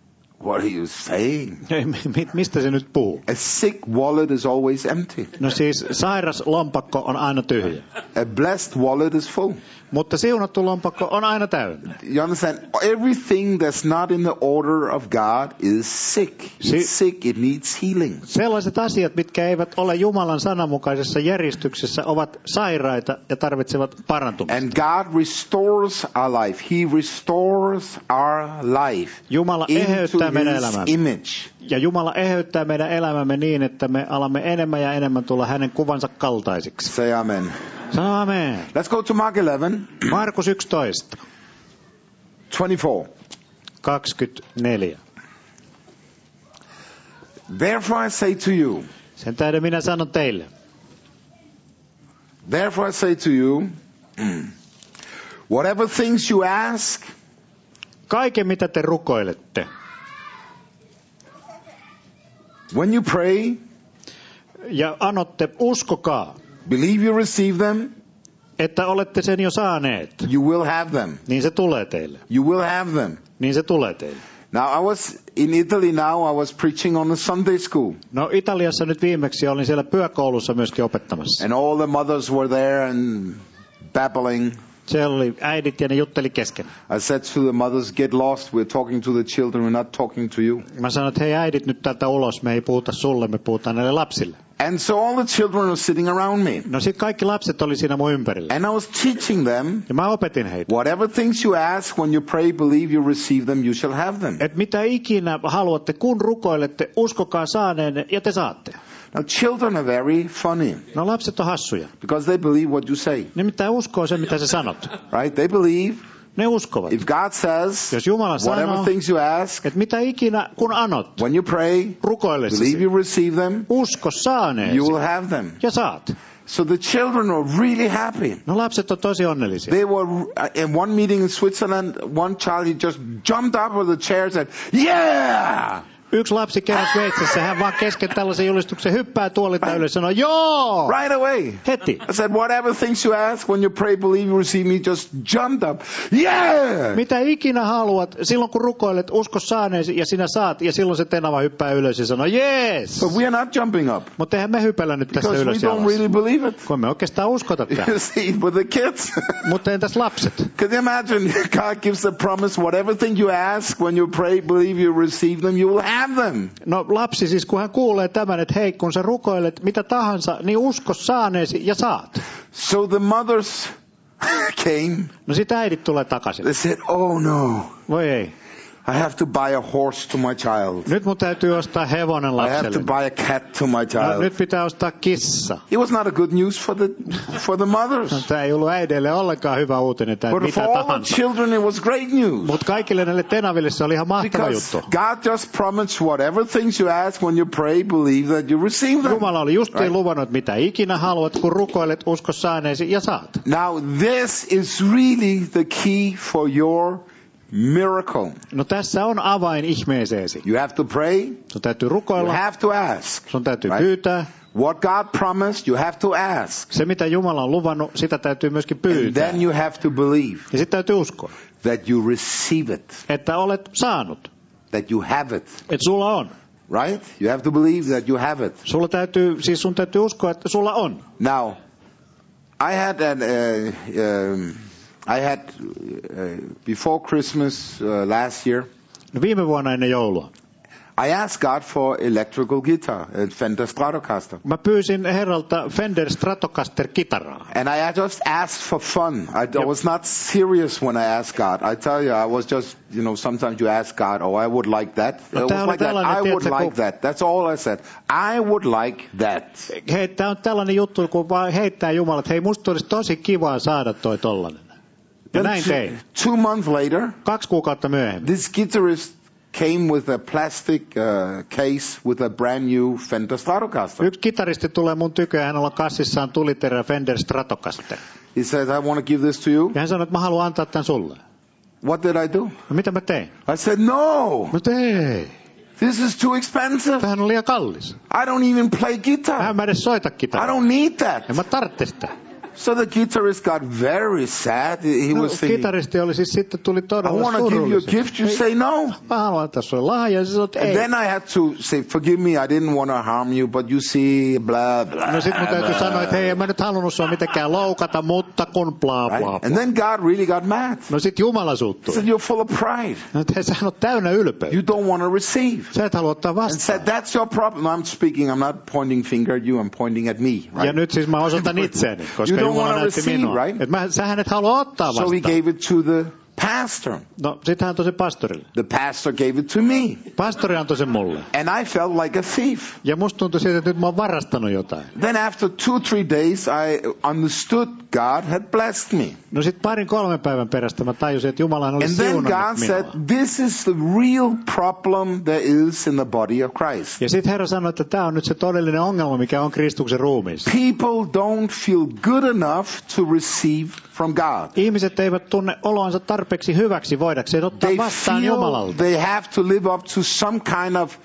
What are you saying? Ei, mistä se nyt puhuu? A sick wallet is always empty. No siis sairas lompakko on aina tyhjä. A blessed wallet is full. Mutta siunattu lompakko on aina täynnä. You understand? Everything that's not in the order of God is sick. It's sick. It needs healing. Sellaiset asiat, mitkä eivät ole Jumalan sananmukaisessa järjestyksessä, ovat sairaita ja tarvitsevat parantumista. And God restores our life. He restores our life Jumala eheyttää meidän into His elämämme. image. Ja Jumala eheyttää meidän elämämme niin, että me alamme enemmän ja enemmän tulla hänen kuvansa kaltaisiksi. Say amen. Sano amen. Let's go to Mark 11, Markus 11, 24. 24. Therefore I say to you, Sen tähden minä sanon teille. therefore I say to you, whatever things you ask, Kaiken mitä te rukoilette, when you pray, ja anotte, uskokaa, believe you receive them, että olette sen jo saaneet, you will have them. niin se tulee teille. You will have them. Niin se tulee teille. Now I was in Italy now, I was preaching on a Sunday school. No Italiassa nyt viimeksi olin siellä pyökoulussa myöskin opettamassa. And all the mothers were there and babbling. Siellä oli äidit ja ne jutteli kesken. I said to the mothers, get lost, we're talking to the children, we're not talking to you. Mä sanoin, että hei äidit nyt täältä ulos, me ei puhuta sulle, me puhutaan näille lapsille. And so all the children were sitting around me. No sit kaikki lapset oli siinä mun ympärillä. And I was teaching them, Ja mä opetin heitä. whatever things you ask, when you pray, believe you receive them, you shall have them. Että mitä ikinä haluatte, kun rukoilette, uskokaa saaneenne ja te saatte. Now children are very funny No lapset on hassuja. because they believe what you say, Ne nimittäin uskoo sen, mitä sä sanot. right? They believe Ne uskovat. if God says, Jos Jumala whatever sanoo, things you ask, että mitä ikinä kun anot, when you pray, rukoillessasi, believe you receive them, usko saaneesi you will have them. ja saat. So the children are really happy. No lapset on tosi onnellisia. They were in one meeting in Switzerland. One child, he just jumped up with the chair and said, "Yeah!" Yksi lapsi kerran Sveitsissä, hän vaan kesken tällaisen julistuksen hyppää tuolilta ylös ja sanoo, joo! Right away. Heti. I said, whatever things you ask, when you pray, believe you receive me, just jumped up. Yeah! Mitä ikinä haluat, silloin kun rukoilet, usko saaneesi ja sinä saat, ja silloin se tenava hyppää ylös ja sanoo, jees! But we are not jumping up. Mutta eihän me hypellä nyt tässä Because we ylös ja don't alas. really believe it. Kun me oikeastaan uskota tähän. You see, with the kids. Mutta entäs lapset? Can you imagine? God gives the promise, whatever thing you ask, when you pray, believe you receive them, you will have them. No lapsi siis, kun hän kuulee tämän, että hei, kun sä rukoilet mitä tahansa, niin usko saaneesi ja saat. So the mothers came. No sit äidit tulee takaisin. They said, oh no, Voi ei. I have to buy a horse to my child. Nyt mun täytyy ostaa hevonen I have to lapselle. buy a cat to my No, child. nyt pitää ostaa kissa. It was not a good news for the No, mothers. tämä ei ollut äideille ollenkaan hyvä uutinen, tai But mitä for all the tahansa. children it was great news. Mutta kaikille näille tenaville se oli ihan mahtava Because juttu. God just promised whatever things you ask when you pray, believe that you receive them. Jumala oli justiin Right. luvannut, että mitä ikinä haluat, kun rukoilet, usko saaneesi ja saat. Now this is really the key for your miracle. No tässä on avain ihmeeseesi. You have to pray, Sun täytyy you rukoilla, have to ask. sun täytyy Right. pyytää. What God promised, you have to ask. Se mitä Jumala on luvannut, sitä täytyy myöskin And pyytää. then you have to believe Ja sitten täytyy uskoa, that you receive it, että olet saanut, that you have it. että sulla on. Right? You have to believe that you have it. Sun täytyy uskoa, että sulla on. Now, I had before Christmas last year, No viime vuonna ennen joulua. I asked God for electrical guitar, a Fender Stratocaster. Mä pyysin herralta Fender Stratocaster-kitaraa. And I just asked for fun. I was not serious when I asked God. I tell you, I was just, sometimes you ask God, oh, I would like that. No, It was like that. I would like that. That's all I said. I would like that. Hei, tää on tällainen juttu, kun vaan heittää Jumala, että hei, musta olisi tosi kivaa saada toi tollanen. Ja näin tein. 2 months later, 2 kuukautta myöhemmin. this guitarist came with a plastic case with a brand new Fender Stratocaster. Yksi kitaristi tulee mun tykö ja hänellä on kassissaan tuliterä Fender Stratocaster. He said, I want to give this to you. Ja hän sanoi, että mä haluan antaa tän sulle. What did I do? No mitä mä tein? I said, no, Mutta ei, this is too expensive. tämähän on liian kallis. I don't even play guitar. Mä en edes soita I kitaraa. don't need that. En mä tarvitse sitä. So the guitarist got very sad. He No, was thinking, kitaristi oli siis sitten tuli I todella want to give you a surulliseksi. gift. You say no. Mä haluan antaa sulle lahja, ja sä sanot And ei. then I had to say, forgive me, I didn't want to harm you, but you see, blah, blah. No sit mun täytyy blah. sanoa, että hei, en mä nyt halunnut sua mitenkään loukata, mutta kun bla bla Right? bla. And then God really got mad. No sit Jumala He suuttui. said, you're full of pride. No, että sähän oot täynnä ylpeyttä. You don't want to receive. Sä et halua ottaa And vastaan. said, that's your problem. I'm speaking, I'm not pointing finger at you, I'm pointing at me. Ja Right? nyt siis mä osoitan itseäni, koska You don't Jumala wanna näytti receive, minua. right? Että sähän et halua ottaa So he vastaan. gave it to the pastor. No sit hän antoi sen pastorille. The pastor gave it to me. Pastori antoi sen mulle. And I felt like a thief. Ja musta tuntui siitä, että nyt mä oon varastanut jotain. Then after 2-3 days, I understood God had blessed me. No sit 2-3 päivän perästä mä tajusin, että Jumala oli And then siunannut God minua. said, this is the real problem there is in the body of Christ. Ja sitten Herra sanoi, että tämä on nyt se todellinen ongelma, mikä on Kristuksen ruumiissa. People don't feel good enough to receive from God. Ihmiset eivät tunne oloansa tarpeeksi hyväksi voidakseen ottaa They vastaan feel Jumalalta. they have to live up to some kind of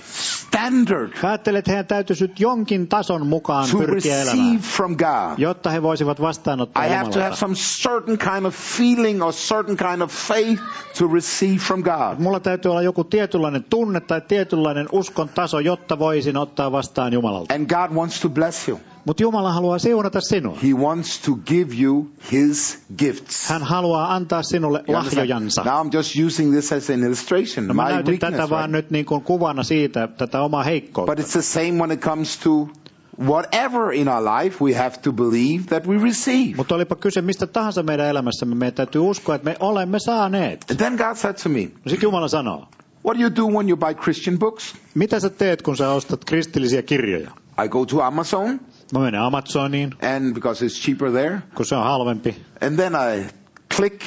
standard He ajattelee, että heidän täytyisi nyt jonkin tason mukaan to pyrkiä receive elämään, from God. jotta he voisivat vastaanottaa I have to have Jumalalta. some certain kind of feeling or certain kind of faith to receive from God. Mulla täytyy olla joku tietynlainen tunne tai tietynlainen uskon taso, jotta voisin ottaa vastaan Jumalalta. And God wants to bless you. Mutta Jumala haluaa siunata sinua. He wants to give you His gifts. Hän haluaa antaa sinulle You understand? lahjojansa. Now I'm just using this as an illustration. No, mä My näytin weakness, tätä vaan right? nyt niin kuin kuvana siitä, tätä omaa heikkoutta. But it's the same when it comes to whatever in our life we have to believe that we receive. Mutta olipa kyse mistä tahansa meidän elämässämme, meidän täytyy uskoa, että me olemme saaneet. And then God said to me, No sitten Jumala sanoo, what do you do when you buy Christian books? mitä sä teet, kun sä ostat kristillisiä kirjoja? I go to Amazon, Mä menen Amazoniin, and because it's cheaper there, kun se on halvempi. and then I click,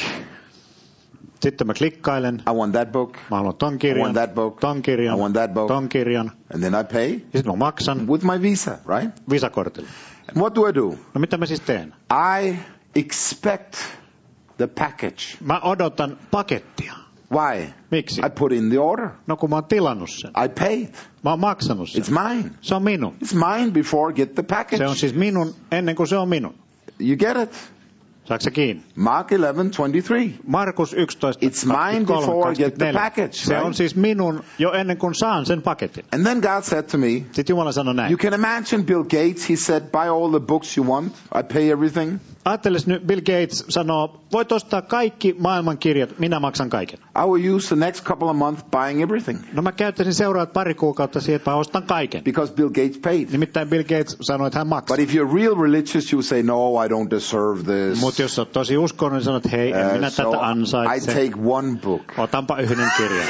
Sitten mä klikkailen, I want that book, mä haluan ton I kirjan, want that book, ton kirjan, I want that book. ton kirjan. and then I pay Ja sitten mä maksan with my Visa, right? Visakortilla. And what do I do? No mitä mä siis teen? I expect the package. Mä odotan pakettia. Why? Miksi? I put in the order. No kun mä oon tilannut sen. I paid. Mä oon maksanut sen. It's mine. Se on minun. It's mine before I get the package. Se on siis minun ennen kuin se on minun. You get it? Saatko sä kiinni? Mark 11:23. Markus 11. It's mine before I get the 24. package, Se right? on siis minun jo ennen kuin saan sen paketin. And then God said to me, Sitten Jumala sanoi näin. you can imagine Bill Gates, he said, buy all the books you want. I pay everything. Ajatteles nyt, Bill Gates sanoo, voit ostaa kaikki maailman kirjat, minä maksan kaiken. I will use the next couple of months buying everything. No mä käyttäisin seuraavat 2 kuukautta siihen, että mä ostan kaiken. Because Bill Gates paid. Nimittäin Bill Gates sanoi, että hän maksaa. But if you're real religious, you say, no, I don't deserve this. Mutta jos olet tosi uskollinen, niin sanot, hei, en minä So tätä I ansaitse. take one book. Otanpa yhden kirjan.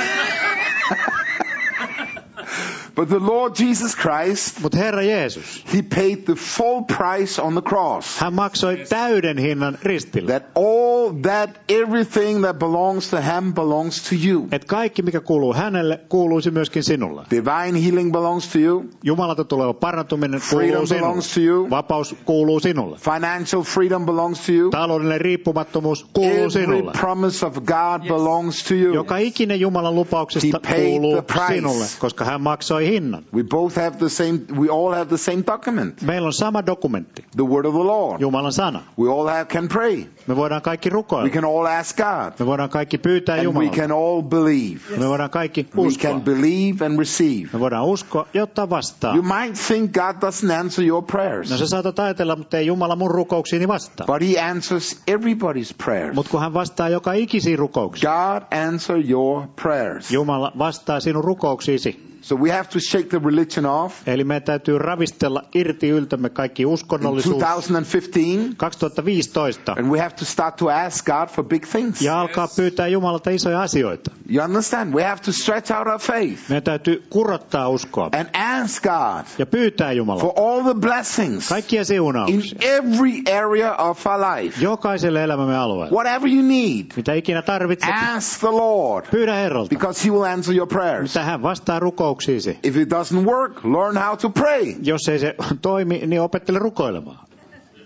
But the Lord Jesus Christ, Mutta Herra Jeesus, he paid the full price on the cross. hän maksoi täyden hinnan ristillä. Everything that belongs to him belongs to you. Että kaikki, mikä kuuluu hänelle, kuuluisi myöskin sinulle. Divine healing belongs to you. Jumalalta tuleva parantuminen Freedom kuuluu belongs sinulle. to you. Vapaus kuuluu sinulle. Financial freedom belongs to you. Taloudellinen riippumattomuus kuuluu Every sinulle. promise of God belongs to you. Joka ikinen Jumalan lupauksista He paid kuuluu the price. sinulle, koska hän maksoi hinnan. We all have the same document. Meillä on sama dokumentti, The word of the Lord. Jumalan sana. We all can pray. Me voidaan kaikki We rukoilla. can all ask God. Me voidaan kaikki pyytää And we Jumalalta. can all believe. Me voidaan kaikki We uskoa. can believe and receive. Me voidaan uskoa ja ottaa vastaan. You might think God doesn't answer your prayers. No sä saatat ajatella, mutta ei Jumala mun rukouksiini vastaa. But he answers everybody's prayers. Mutta kun hän vastaa joka ikisiin rukouksiin, God answer your prayers. Jumala vastaa sinun rukouksiisi. So we have to shake the religion off. Eli meidän täytyy ravistella irti yltämme kaikki In uskonnollisuus 2015, 2015 and we have to start to ask God for big things. ja alkaa pyytää Jumalalta isoja asioita. You understand? We have to stretch out our faith Meidän täytyy kurottaa uskoa and ask God ja pyytää for Jumalalta all the blessings kaikkia in siunauksia every area of our life. jokaiselle elämämme alueelle. Whatever you need, Mitä ikinä tarvitset, ask the Lord, pyydä Herralta, because he will answer your prayers. mitä hän vastaa rukouksiisi. If it doesn't work, learn how to pray. Jos ei se toimi, niin opettele rukoilemaan.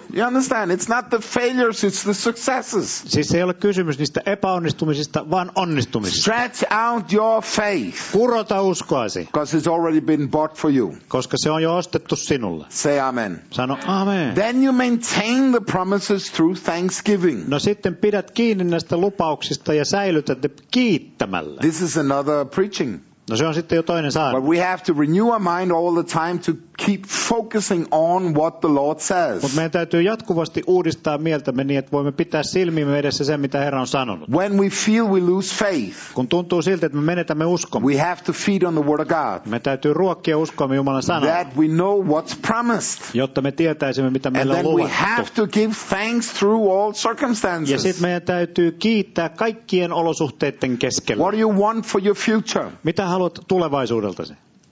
You understand? It's not the failures, it's the successes. Siis ei ole kysymys niistä epäonnistumisista, vaan onnistumisista. Stretch out your faith, Kurota uskoasi, because it's already been bought for you. koska se on jo ostettu sinulle. Say amen. Sano amen. Then you maintain the promises through thanksgiving. No sitten pidät kiinni näistä lupauksista ja säilytät ne kiittämällä. This is another preaching. No se on sitten jo toinen saarna. But we have to renew our mind all the time to keep focusing on what the Lord says. Mutta meidän täytyy jatkuvasti uudistaa mieltämme niin, että voimme pitää silmimme edessä sen, mitä Herra on sanonut. When we feel we lose faith, Kun tuntuu siltä, että me menetämme uskomme, we have to feed on the Word of God, me täytyy ruokkia uskoamme Jumalan sanaan, that we know what's promised. jotta me tietäisimme, mitä And meillä on then we luvattu. have to give thanks through all Ja circumstances. sitten meidän täytyy kiittää kaikkien olosuhteiden keskellä. What do you want for your future? Mitä haluat tulevaisuudeltasi?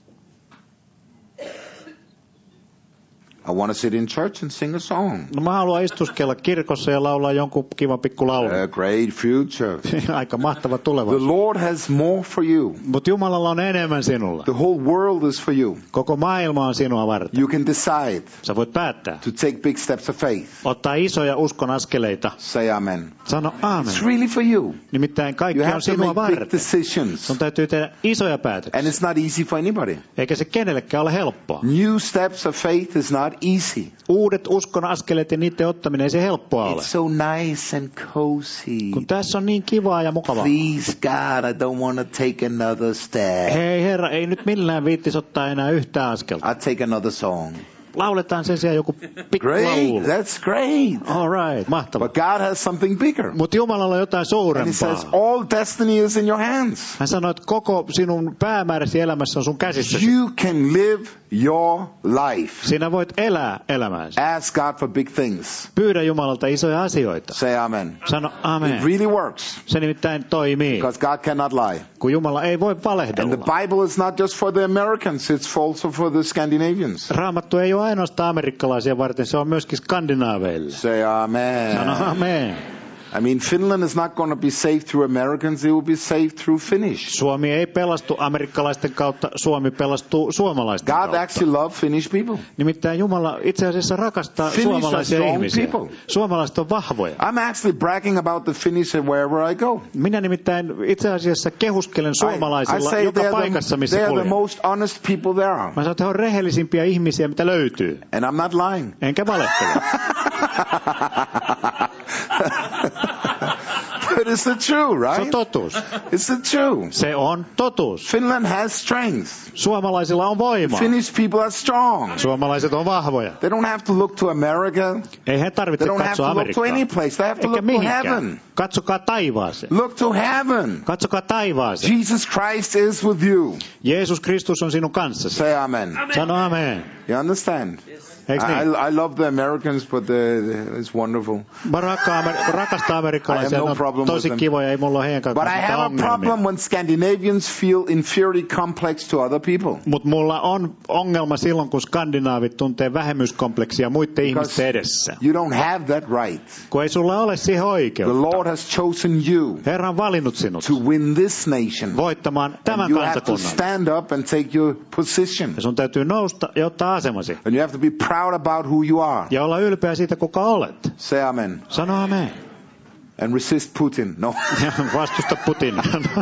I want to sit in church and sing a song. No mä haluan istuskella kirkossa ja laulaa jonkun kivan pikku laulun. A great future. Aika mahtava The tulevaisuus. Lord has more for you. Mutta Jumalalla on enemmän sinulla. The whole world is for you. Koko maailma on sinua varten. You can decide Sä voit päättää. to take big steps of faith. Ottaa isoja uskon askeleita. Say amen. Sano aamen. It's really for you. Nimittäin kaikki You have on to sinua make big varten. decisions. Sun täytyy tehdä isoja päätöksiä. And it's not easy for anybody. Eikä se kenellekään ole helppoa. New steps of faith is not easy. Uudet uskon askeleet ja niiden ottaminen ei se helppoa ole. It's so nice and cozy. Kun tässä on niin kivaa ja mukavaa. Please God, I don't want to take another step. Hei Herra, ei nyt millään viittis ottaa enää yhtään askelta. I'll take another song. Lauletaan sen sijaan joku pikku Great, laulu. that's great. All right, mahtavaa. But God has something bigger. Mutta Jumalalla on jotain And He suurempaa. says all destiny is in your hands. Hän sanoi, että koko sinun päämääräsi elämässä on sun käsissäsi. You can live your life. Sinä voit elää elämääsi. Ask God for big things. Pyydä Jumalalta isoja asioita. Say amen. Sano amen. It really works. Se nimittäin toimii, Because God cannot lie. kun Jumala ei voi And the valehdella. Bible is not just for the Americans, it's also for the Scandinavians. Raamattu ei ole ainoastaan amerikkalaisia varten, se on myöskin skandinaaveille. Say amen. Sano amen. I mean, Finland is not going to be saved through Americans, it will be saved through Finnish. Suomi ei pelastu amerikkalaisten kautta, Suomi pelastuu suomalaisten God kautta. actually loves Finnish people. Nimittäin Jumala itse asiassa rakastaa Finnish are suomalaisia strong ihmisiä. people. Suomalaiset on vahvoja. I'm actually bragging about the Finnish wherever I go. Minä nimittäin itse asiassa kehuskelen suomalaisilla joka paikassa, missä they are the kuljen. most honest people there are. Mä sanon, että he on rehellisimpiä ihmisiä, mitä löytyy. And I'm not lying. Enkä valehtele. But it's the truth, Se on right? totuus. It's the truth. Se on totuus. Finland has strength. Suomalaisilla on voimaa. Finnish people are strong. Suomalaiset on vahvoja. They don't have to look to America. Ei he They tarvitse don't have katsoa to look to Amerikkaa. any place. They have to Eikä look to mihinkään. heaven. Katsokaa taivaaseen. Look to heaven. Katsokaa taivaaseen. Jesus Christ is with you. Jeesus Kristus on sinun kanssasi. Say amen. Sano amen. You understand? Eiks niin? I love the Americans, but it's wonderful. Mä rakastan amerikkalaisia, I have no ne problem on tosi with them. kivoja, ei mulla ole heidän But kanssa I have a ongelmia. problem when Scandinavians feel inferiority complex to other people. Mutta mulla on ongelma silloin, kun skandinaavit tuntee vähemyyskompleksia muiden ihmisten edessä. You don't have that right. Kun ei sulla ole siihen The oikeutta. Lord has chosen you Herra on valinnut sinut to win this nation. voittamaan tämän You have to kansakunnan. stand up and take your position. Ja sun täytyy nousta ja ottaa asemasi. And you have to be proud about who you are. Ja olla ylpeä siitä, kuka olet. Say amen. Sano amen. And resist Putin. No. Ja vastusta Putin.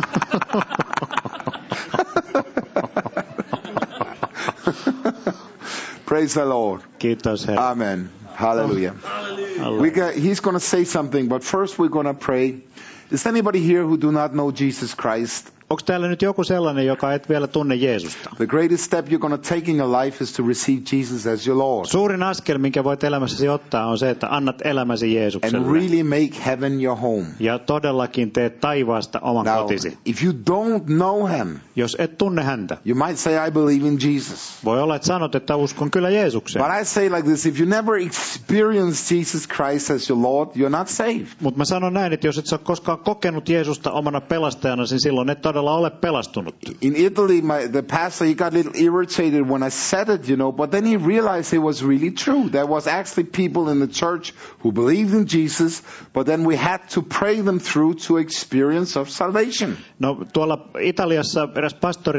Praise the Lord. Kiitos Herra. Amen. Hallelujah. He's going to say something, but first we're going to pray. Is anybody here who do not know Jesus Christ? Onko täällä nyt joku sellainen, joka et vielä tunne Jeesusta? The greatest step you're going to take in your life is to receive Jesus as your Lord. Suurin askel, minkä voit elämässäsi ottaa, on se, että annat elämäsi Jeesukselle. And really make heaven your home. Ja todellakin teet taivaasta oman Now, kotisi. if you don't know Him, Jos et tunne häntä, you might say, I believe in Jesus. voi olla, että sanot, että uskon kyllä Jeesukseen. But I say like this, if you never experience Jesus Christ as your Lord, you're not saved. Mutta mä sanon näin, että jos et sä ole koskaan kokenut Jeesusta omana pelastajana, niin silloin et todella ole pelastunut. In Italy, the pastor, he got a little irritated when I said it, but then he realized it was really true. There was actually people in the church who believed in Jesus, but then we had to pray them through to experience of salvation. No tuolla Italiassa eräs pastori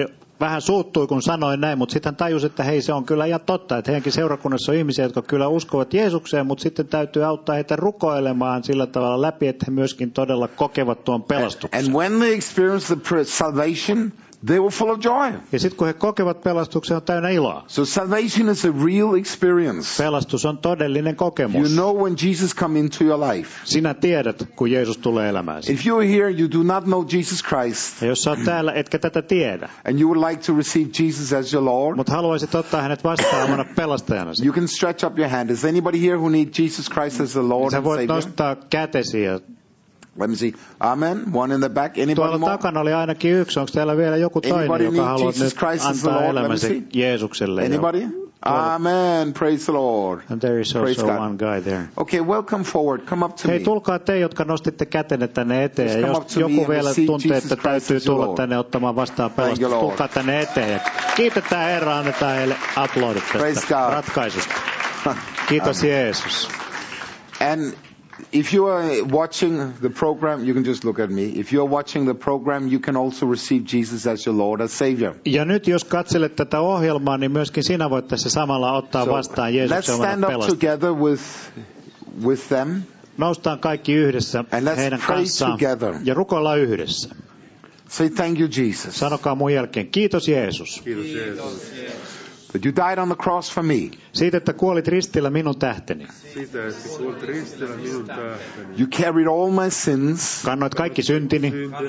vähän suuttui, kun sanoin näin, mutta sitten hän tajusi, että hei, se on kyllä ihan totta, että heidänkin seurakunnassa on ihmisiä, jotka kyllä uskovat Jeesukseen, mutta sitten täytyy auttaa heitä rukoilemaan sillä tavalla läpi, että he myöskin todella kokevat tuon pelastuksen. And when they experience the salvation, they were full of joy. Ja sitten kun he kokevat pelastuksen, on täynnä iloa. So salvation is a real experience. Pelastus on todellinen kokemus. You know when Jesus come into your life. Sinä tiedät, kun Jeesus tulee elämääsi. If you're here, you do not know Jesus Christ, Ja jos sä oot täällä, etkä tätä tiedä, and you would like to receive Jesus as your Lord, mutta haluaisit ottaa hänet vastaamana pelastajanasi, you can stretch up your hand. Is anybody here who needs Jesus Christ as the Lord sä and voit Savior? nostaa kätesi. Ja Let me see. Amen. One in the back. Anybody tuolla more? takana oli ainakin yksi. Onko täällä vielä joku Anybody toinen, joka need haluaa Jesus nyt Christ as the antaa Lord? Let me elämänsä see. Jeesukselle? Ja- Anybody? Amen. Praise the Lord. And there is Praise also God. one guy there. Okay, welcome forward. Come up to Hei, me. tulkaa te, jotka nostitte kätenne tänne eteen. Just Ja come up jos to me joku and vielä receive tuntee, Jesus että Christ täytyy as your tulla Lord. tänne ottamaan vastaan Thank you, pelastus, Lord. tulkaa tänne eteen. Ja kiitetään Herraa, annetaan heille aplodit Praise tästä God. ratkaisusta. Kiitos Jeesus. And if you are watching the program, you can just look at me. If you are watching the program, you can also receive Jesus as your Lord and Savior. Ja nyt jos katselet tätä ohjelmaa, niin myöskin sinä voit tässä samalla ottaa vastaan let's Jeesuksen stand omana up pelastajana. together with them. Noustaan kaikki yhdessä And let's heidän pray kanssaan together. ja rukoillaan yhdessä. Say thank you, Jesus, Sanokaa mun jälkeen, kiitos Jeesus, that you died on the cross for me. siitä, että kuolit ristillä minun tähteni. Siitä, että kuolit ristillä minun tähteni. You carried all my sins. Kannoit kaikki syntini.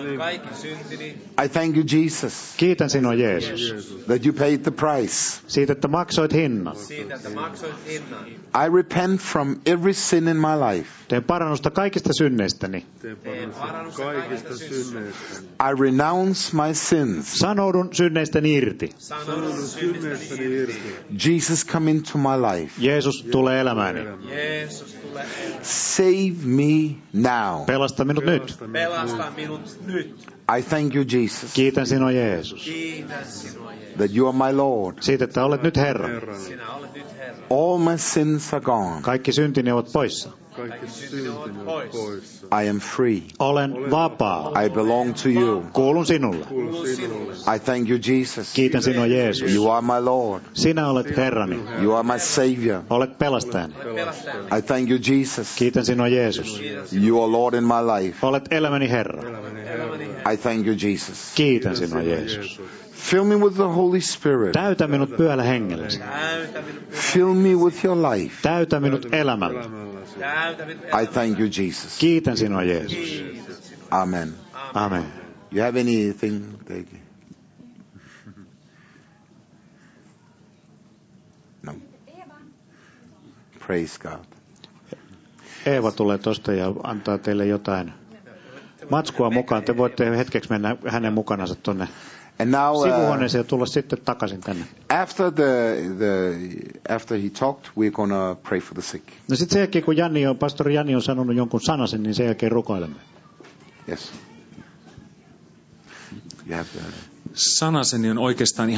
I thank you, Jesus, Kiitän sinua Jeesus, that you paid the price. siitä, että maksoit hinnan. I repent from every sin in my life. Teen parannusta kaikista synneistäni. Teen parannusta kaikista synneistä. I renounce my sins. Sanoudun synneistäni irti. Sanonut synneistäni irti. Jesus, come into my life. Jeesus tulee elämääni. Save me now. Pelasta minut nyt. Pelasta minut nyt. I thank you, Jesus, Kiitän sinua Jeesus, that you are my Lord. siitä, että olet nyt Herra. All my sins are gone. Kaikki syntini ovat poissa. Kaikki syntini ovat poissa. I am free. Olen vapaa. I belong to you. Kuulun sinulle. Kuulu sinulle. I thank you, Jesus. Kiitän sinua Jeesus. You are my Lord. Sinä olet Herrani. You are my Savior. Olet pelastajani. I thank you, Jesus. Kiitän sinua Jeesus. You are Lord in my life. Olet elämäni Herra. I thank you, Jesus. Kiitän sinua Jeesus. Fill me with the Holy Spirit. Täytä minut pyhällä hengellesi. Fill me with your life. Täytä minut elämällä. I thank you, Jesus. Kiitän sinua Jeesus. Amen. Amen. You have anything? No. Praise God. Eeva tulee tosta ja antaa teille jotain matskua mukaan. Te voitte hetkeksi mennä hänen mukanansa tuonne And now, sivuhuoneeseen ja tulla sitten takaisin tänne. after he talked, we're gonna pray for the sick. No sitten sen jälkeen, kun pastori Janni on sanonut jonkun sanasen, niin sen jälkeen rukoilemme. Yes. You have Sanaseni on oikeastaan